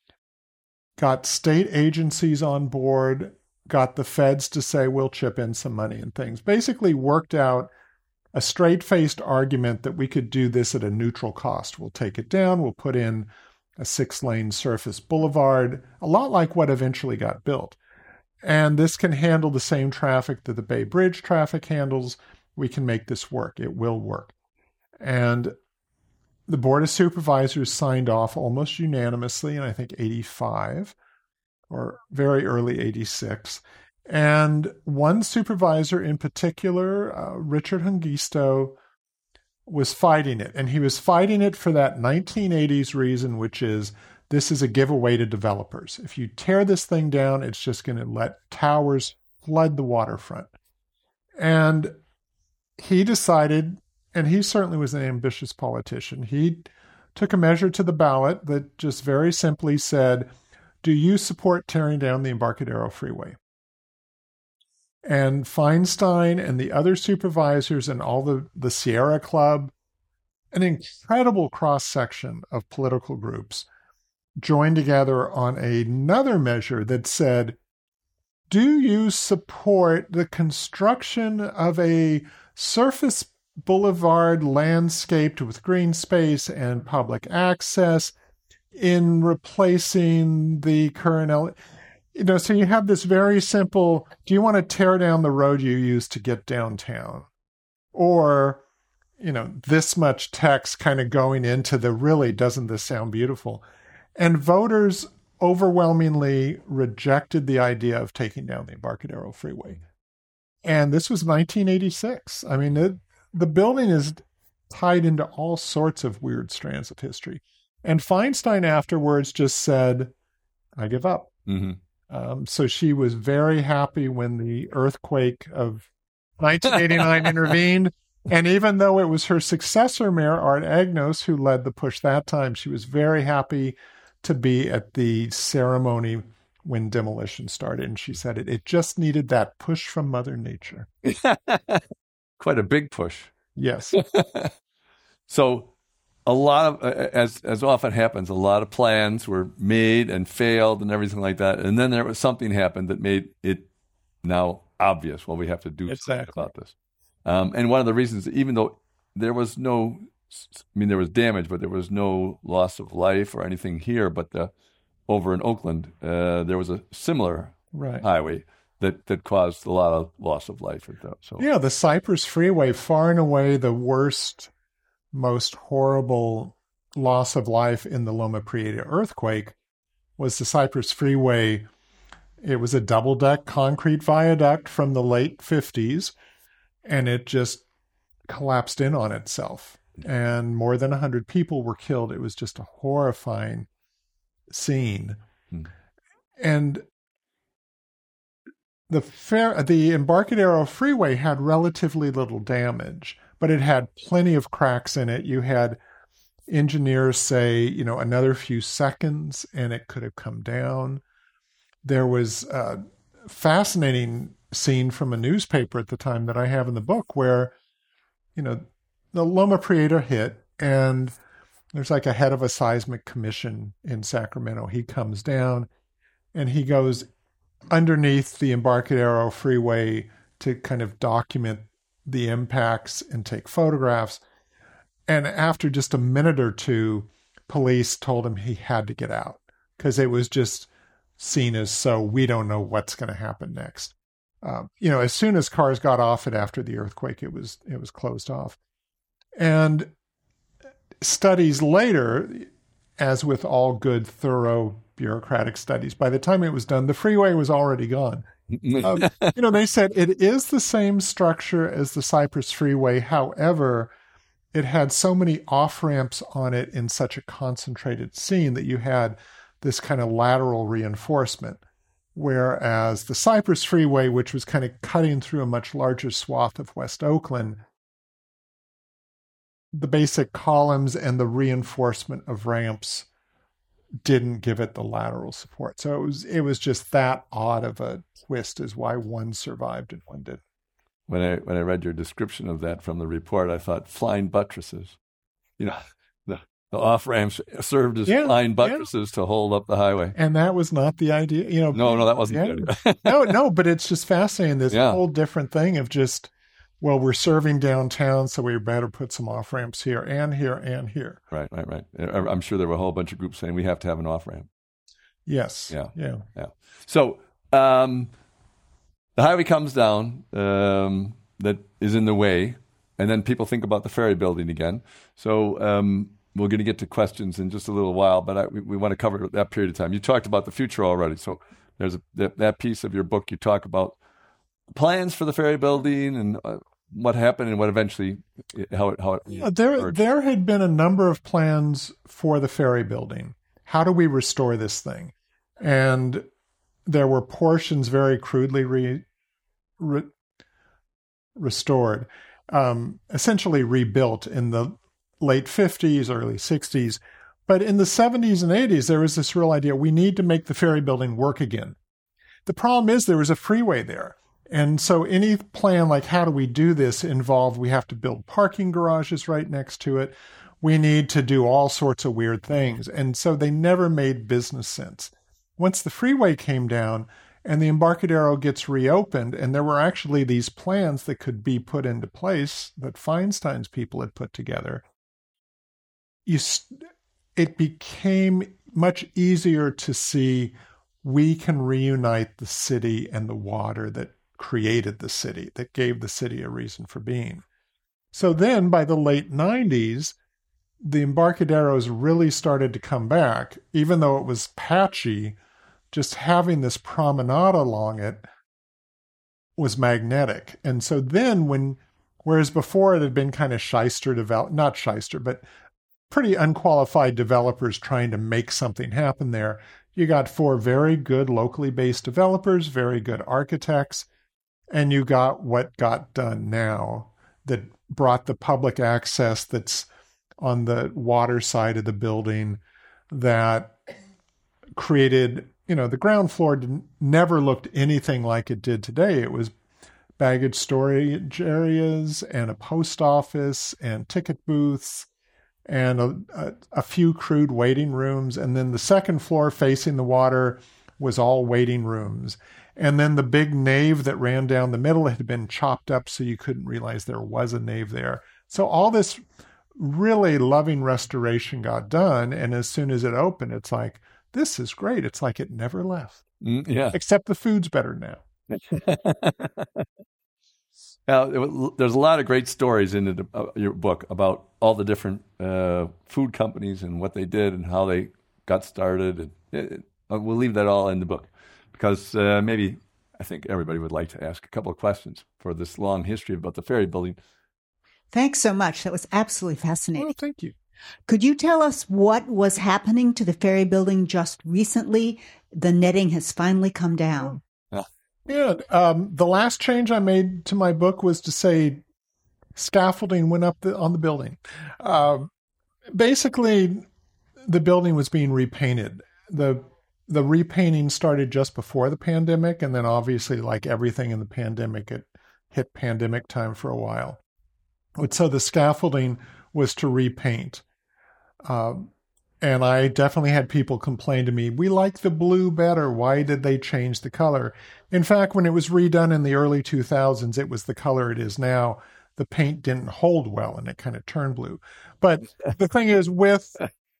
got state agencies on board, got the feds to say, we'll chip in some money and things. Basically worked out a straight-faced argument that we could do this at a neutral cost. We'll take it down, we'll put in a 6-lane surface boulevard, a lot like what eventually got built. And this can handle the same traffic that the Bay Bridge traffic handles. We can make this work. It will work. And the Board of Supervisors signed off almost unanimously in, I think, 85 or very early 86. And one supervisor in particular, Richard Hungisto, was fighting it. And he was fighting it for that 1980s reason, which is this is a giveaway to developers. If you tear this thing down, it's just going to let towers flood the waterfront. And he decided, and he certainly was an ambitious politician, he took a measure to the ballot that just very simply said, do you support tearing down the Embarcadero Freeway? And Feinstein and the other supervisors and all the Sierra Club, an incredible cross-section of political groups, joined together on another measure that said, do you support the construction of a surface boulevard landscaped with green space and public access in replacing the current... so you have this very simple, do you want to tear down the road you use to get downtown? Or, this much text kind of going into the really, doesn't this sound beautiful? And voters overwhelmingly rejected the idea of taking down the Embarcadero Freeway. And this was 1986. I mean, the building is tied into all sorts of weird strands of history. And Feinstein afterwards just said, I give up. Mm-hmm. So she was very happy when the earthquake of 1989 intervened. And even though it was her successor, Mayor Art Agnos, who led the push that time, she was very happy to be at the ceremony when demolition started. And she said it just needed that push from Mother Nature. Quite a big push. Yes. So a lot of, as often happens, a lot of plans were made and failed and everything like that. And then there was something happened that made it now obvious, well, we have to do something about this. And one of the reasons, even though there was there was damage, but there was no loss of life or anything here, but over in Oakland, there was a similar highway that caused a lot of loss of life. So yeah, the Cypress Freeway, far and away the worst, most horrible loss of life in the Loma Prieta earthquake was the Cypress Freeway. It was a double-deck concrete viaduct from the late 50s, and it just collapsed in on itself. And more than 100 people were killed. It was just a horrifying scene. And the Embarcadero Freeway had relatively little damage, but it had plenty of cracks in it. You had engineers say, another few seconds and it could have come down. There was a fascinating scene from a newspaper at the time that I have in the book where, the Loma Prieta hit and there's like a head of a seismic commission in Sacramento. He comes down and he goes underneath the Embarcadero Freeway to kind of document the impacts and take photographs. And after just a minute or two, police told him he had to get out because it was just seen as we don't know what's going to happen next. As soon as cars got off it after the earthquake, it was closed off. And studies later, as with all good, thorough bureaucratic studies, by the time it was done, the freeway was already gone. They said it is the same structure as the Cypress Freeway. However, it had so many off-ramps on it in such a concentrated scene that you had this kind of lateral reinforcement. Whereas the Cypress Freeway, which was kind of cutting through a much larger swath of West Oakland, the basic columns and the reinforcement of ramps didn't give it the lateral support. So it was just that odd of a twist as why one survived and one didn't. When I read your description of that from the report, I thought flying buttresses. The off-ramps served as flying buttresses to hold up the highway. And that was not the idea. No, that wasn't the idea. No, but it's just fascinating. This whole different thing of just, we're serving downtown, so we better put some off-ramps here and here and here. Right. I'm sure there were a whole bunch of groups saying we have to have an off-ramp. Yes. Yeah. So the highway comes down that is in the way, and then people think about the ferry building again. So we're going to get to questions in just a little while, but we want to cover that period of time. You talked about the future already. So there's that piece of your book. You talk about plans for the ferry building and what happened and what eventually, how it there had been a number of plans for the ferry building. How do we restore this thing? And there were portions very crudely restored, essentially rebuilt in the late 50s, early 60s. But in the 70s and 80s, there was this real idea, we need to make the ferry building work again. The problem is there was a freeway there. And so any plan like, how do we do this, involved, we have to build parking garages right next to it. We need to do all sorts of weird things. And so they never made business sense. Once the freeway came down and the Embarcadero gets reopened, and there were actually these plans that could be put into place that Feinstein's people had put together, it became much easier to see we can reunite the city and the water that created the city, that gave the city a reason for being. So then by the late 90s, the Embarcaderos really started to come back, even though it was patchy. Just having this promenade along it was magnetic. And so then whereas before it had been kind of not shyster, but pretty unqualified developers trying to make something happen there, you got 4 very good locally based developers, very good architects, and you got what got done now that brought the public access that's on the water side of the building, that created, the ground floor never looked anything like it did today. It was baggage storage areas and a post office and ticket booths and a few crude waiting rooms. And then the second floor facing the water was all waiting rooms. And then the big nave that ran down the middle had been chopped up so you couldn't realize there was a nave there. So all this really loving restoration got done. And as soon as it opened, it's like, this is great. It's like it never left. Yeah. Except the food's better now. Now, there's a lot of great stories in your book about all the different food companies and what they did and how they got started. And we'll leave that all in the book because maybe I think everybody would like to ask a couple of questions for this long history about the ferry building. Thanks so much. That was absolutely fascinating. Oh, thank you. Could you tell us what was happening to the ferry building just recently? The netting has finally come down. Yeah. The last change I made to my book was to say scaffolding went up on the building. Basically, the building was being repainted. The repainting started just before the pandemic, and then obviously, like everything in the pandemic, it hit pandemic time for a while. So the scaffolding was to repaint. And I definitely had people complain to me, we like the blue better. Why did they change the color? In fact, when it was redone in the early 2000s, it was the color it is now. The paint didn't hold well and it kind of turned blue. But the thing is, with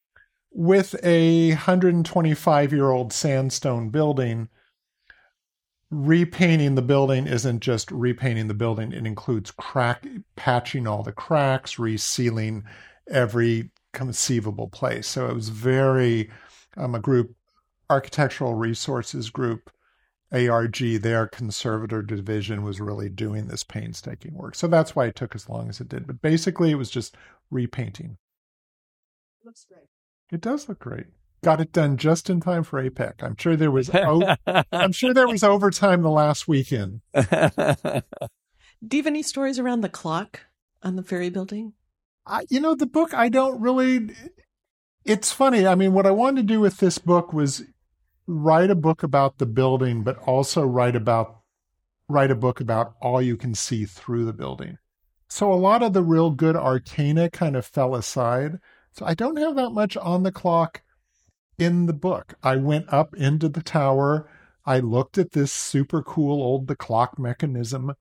a 125-year-old sandstone building, repainting the building isn't just repainting the building. It includes patching all the cracks, resealing every conceivable place. So it was very, a group, Architectural Resources Group, ARG, their conservator division was really doing this painstaking work. So that's why it took as long as it did. But basically it was just repainting. Looks great. It does look great. Got it done just in time for APEC. I'm sure there was overtime the last weekend. Do you have any stories around the clock on the ferry building? The book, I don't really, it's funny. I mean, what I wanted to do with this book was write a book about the building, but also write a book about all you can see through the building. So a lot of the real good arcana kind of fell aside. So I don't have that much on the clock in the book. I went up into the tower. I looked at this super cool the clock mechanism.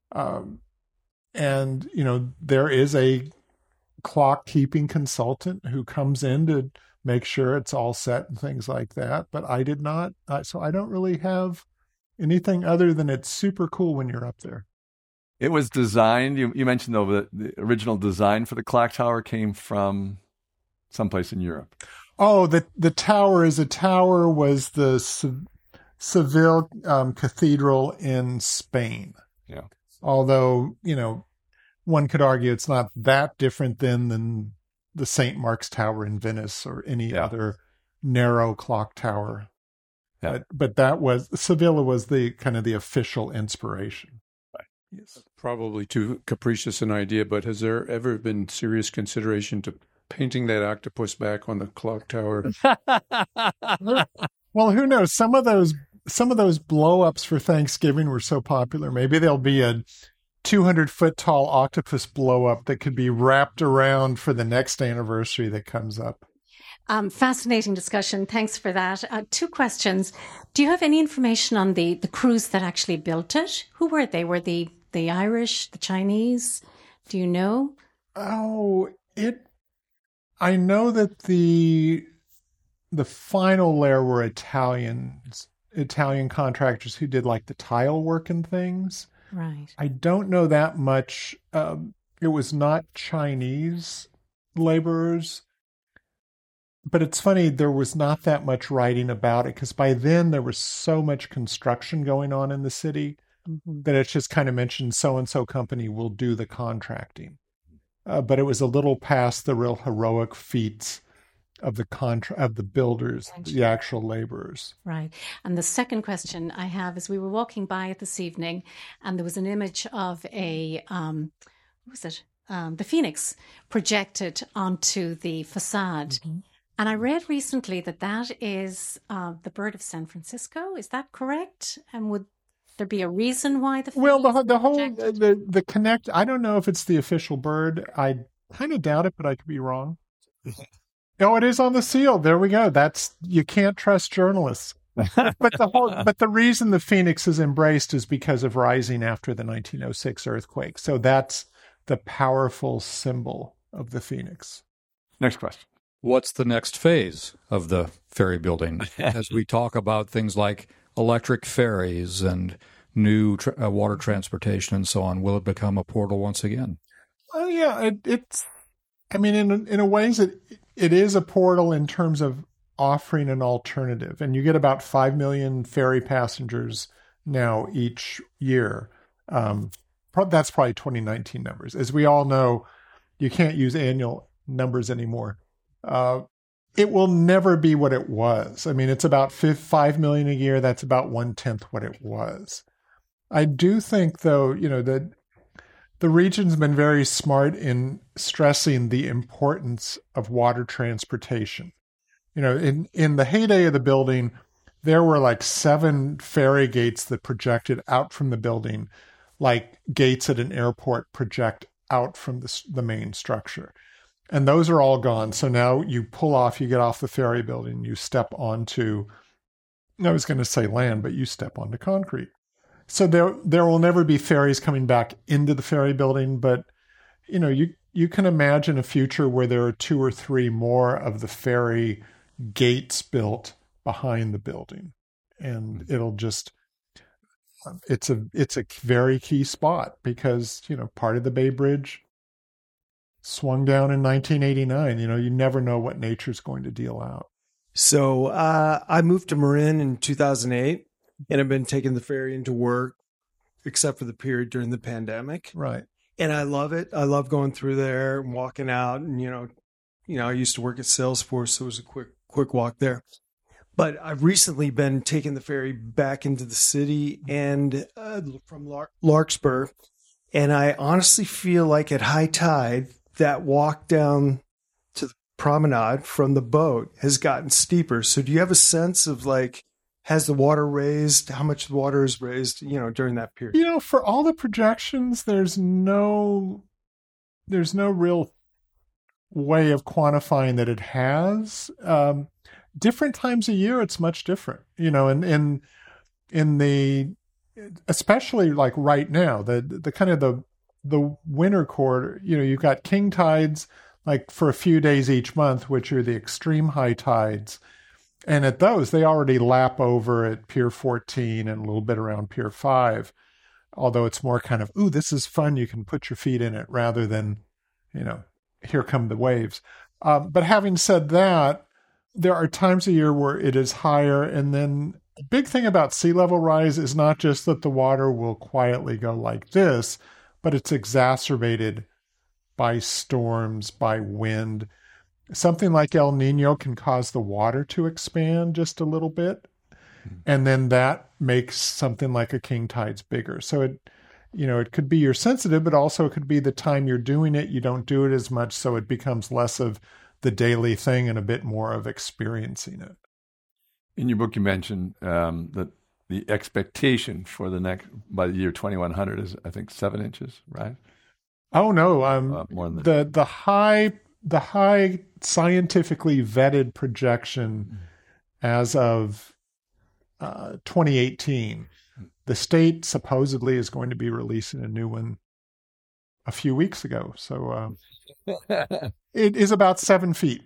And, there is a clock keeping consultant who comes in to make sure it's all set and things like that. But I did not. So I don't really have anything other than it's super cool when you're up there. It was designed, you mentioned though, that the original design for the clock tower came from someplace in Europe. Oh, the tower was the Seville Cathedral in Spain. Yeah. Although, one could argue it's not that different than the St. Mark's Tower in Venice or any other narrow clock tower. Yeah. But Sevilla was the kind of the official inspiration. Right. Yes. Probably too capricious an idea, but has there ever been serious consideration to painting that octopus back on the clock tower? Well, who knows? Some of those blow-ups for Thanksgiving were so popular. Maybe there'll be a 200-foot tall octopus blow-up that could be wrapped around for the next anniversary that comes up. Fascinating discussion. Thanks for that. 2 questions. Do you have any information on the crews that actually built it? Who were they? Were the Irish, the Chinese? Do you know? I know that the final layer were Italian contractors who did like the tile work and things. Right. I don't know that much. It was not Chinese laborers. But it's funny, there was not that much writing about it because by then there was so much construction going on in the city that it's just kind of mentioned so-and-so company will do the contracting. But it was a little past the real heroic feats of the builders, the actual laborers. Right. And the second question I have is we were walking by it this evening and there was an image of the Phoenix projected onto the facade. Mm-hmm. And I read recently that is the bird of San Francisco. Is that correct? And would there be a reason why the Phoenix the whole the connect? I don't know if it's the official bird. I kind of doubt it, but I could be wrong. Oh, it is on the seal. There we go. You can't trust journalists. But the reason the Phoenix is embraced is because of rising after the 1906 earthquake. So that's the powerful symbol of the Phoenix. Next question. What's the next phase of the ferry building? As we talk about things like electric ferries and new water transportation and so on, will it become a portal once again? Well, yeah, it's. I mean, in a ways, it is a portal in terms of offering an alternative, and you get about 5 million ferry passengers now each year. That's probably 2019 numbers. As we all know, you can't use annual numbers anymore. It will never be what it was. I mean, it's about 5 million a year. That's about 1/10 what it was. I do think, though, that the region's been very smart in stressing the importance of water transportation. In the heyday of the building, there were like 7 ferry gates that projected out from the building, like gates at an airport project out from the main structure. And those are all gone. So now you get off the ferry building, you step onto, I was going to say land, but you step onto concrete. So there will never be ferries coming back into the ferry building, but you can imagine a future where there are 2 or 3 more of the ferry gates built behind the building. And it'll just, it's a very key spot because, part of the Bay Bridge swung down in 1989. You never know what nature's going to deal out. So I moved to Marin in 2008, and I've been taking the ferry into work, except for the period during the pandemic. Right. And I love it. I love going through there and walking out. And, I used to work at Salesforce, so it was a quick walk there. But I've recently been taking the ferry back into the city and from Larkspur. And I honestly feel like at high tide, that walk down to the promenade from the boat has gotten steeper. So do you have a sense of has the water raised? How much the water is raised, during that period? For all the projections, there's no real way of quantifying that it has. Different times a year, it's much different. In the, especially like right now, the kind of the winter quarter, you've got king tides like for a few days each month, which are the extreme high tides. And at those, they already lap over at Pier 14 and a little bit around Pier 5, although it's more kind of, ooh, this is fun. You can put your feet in it rather than, here come the waves. But having said that, there are times a year where it is higher. And then the big thing about sea level rise is not just that the water will quietly go like this, but it's exacerbated by storms, by wind. Something like El Nino can cause the water to expand just a little bit. And then that makes something like a king tides bigger. So It could be you're sensitive, but also it could be the time you're doing it. You don't do it as much, so it becomes less of the daily thing and a bit more of experiencing it. In your book, you mentioned that the expectation for by the year 2100 is, I think, 7 inches, right? Oh no, more than that. The high scientifically vetted projection as of 2018. The state supposedly is going to be releasing a new one a few weeks ago. So it is about 7 feet.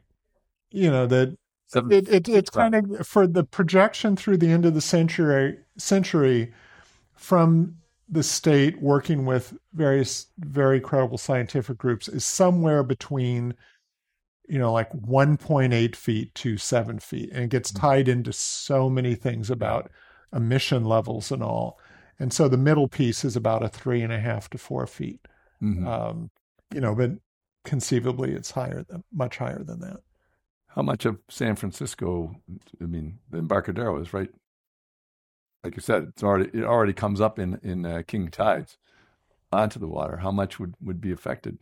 It's kind of for the projection through the end of the century from the state working with various very credible scientific groups is somewhere between, like 1.8 feet to 7 feet. And it gets tied into so many things about emission levels and all. And so the middle piece is about a 3.5 to 4 feet. But conceivably it's much higher than that. How much of San Francisco, the Embarcadero is right, like you said, it already comes up in king tides onto the water. How much would be affected?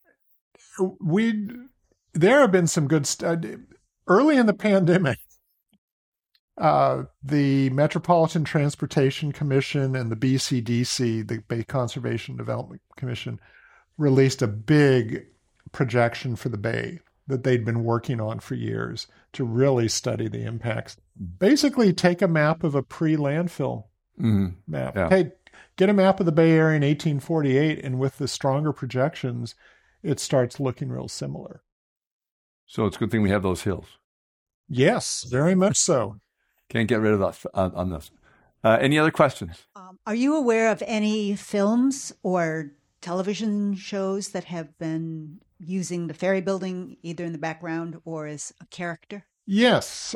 There have been some good studies. Early in the pandemic, the Metropolitan Transportation Commission and the BCDC, the Bay Conservation Development Commission, released a big projection for the Bay that they'd been working on for years to really study the impacts. Basically, take a map of a pre-landfill map. Yeah. Hey, get a map of the Bay Area in 1848, and with the stronger projections, it starts looking real similar. So it's a good thing we have those hills. Yes, very much so. Can't get rid of us on this. Any other questions? Are you aware of any films or television shows that have been using the ferry building either in the background or as a character? Yes.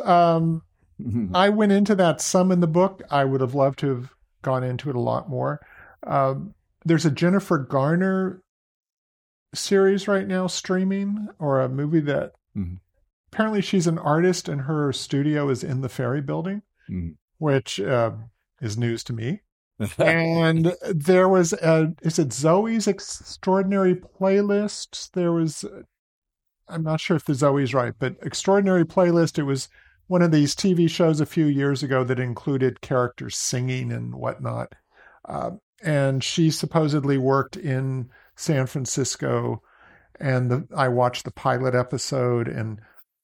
I went into that some in the book. I would have loved to have gone into it a lot more. There's a Jennifer Garner series right now streaming, or a movie that apparently she's an artist and her studio is in the ferry building, which is news to me. And there was is it Zoe's Extraordinary Playlist? There was, I'm not sure if the Zoe's right, but Extraordinary Playlist, it was one of these TV shows a few years ago that included characters singing and whatnot. And she supposedly worked in San Francisco, and I watched the pilot episode, and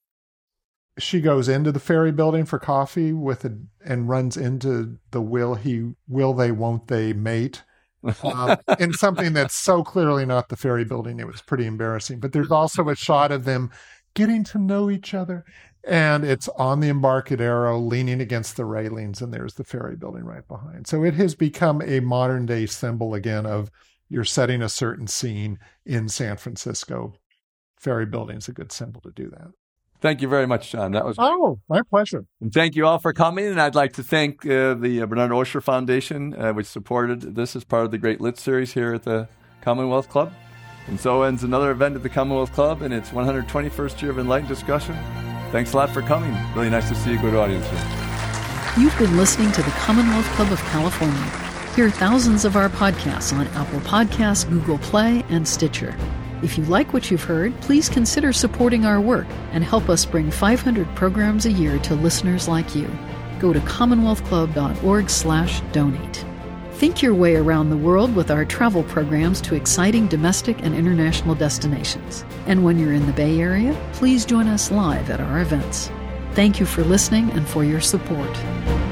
she goes into the ferry building for coffee and runs into the will they, won't they mate in something that's so clearly not the ferry building. It was pretty embarrassing. But there's also a shot of them getting to know each other, and it's on the Embarcadero leaning against the railings, and there's the ferry building right behind. So it has become a modern day symbol again of you're setting a certain scene in San Francisco. Ferry building is a good symbol to do that. Thank you very much, John. That was my pleasure. And thank you all for coming. And I'd like to thank the Bernard Osher Foundation, which supported this as part of the Great Lit series here at the Commonwealth Club. And so ends another event at the Commonwealth Club in its 121st year of enlightened discussion. Thanks a lot for coming. Really nice to see a good audience here. You've been listening to the Commonwealth Club of California. Hear thousands of our podcasts on Apple Podcasts, Google Play, and Stitcher. If you like what you've heard, please consider supporting our work and help us bring 500 programs a year to listeners like you. Go to commonwealthclub.org/donate. Think your way around the world with our travel programs to exciting domestic and international destinations. And when you're in the Bay Area, please join us live at our events. Thank you for listening and for your support.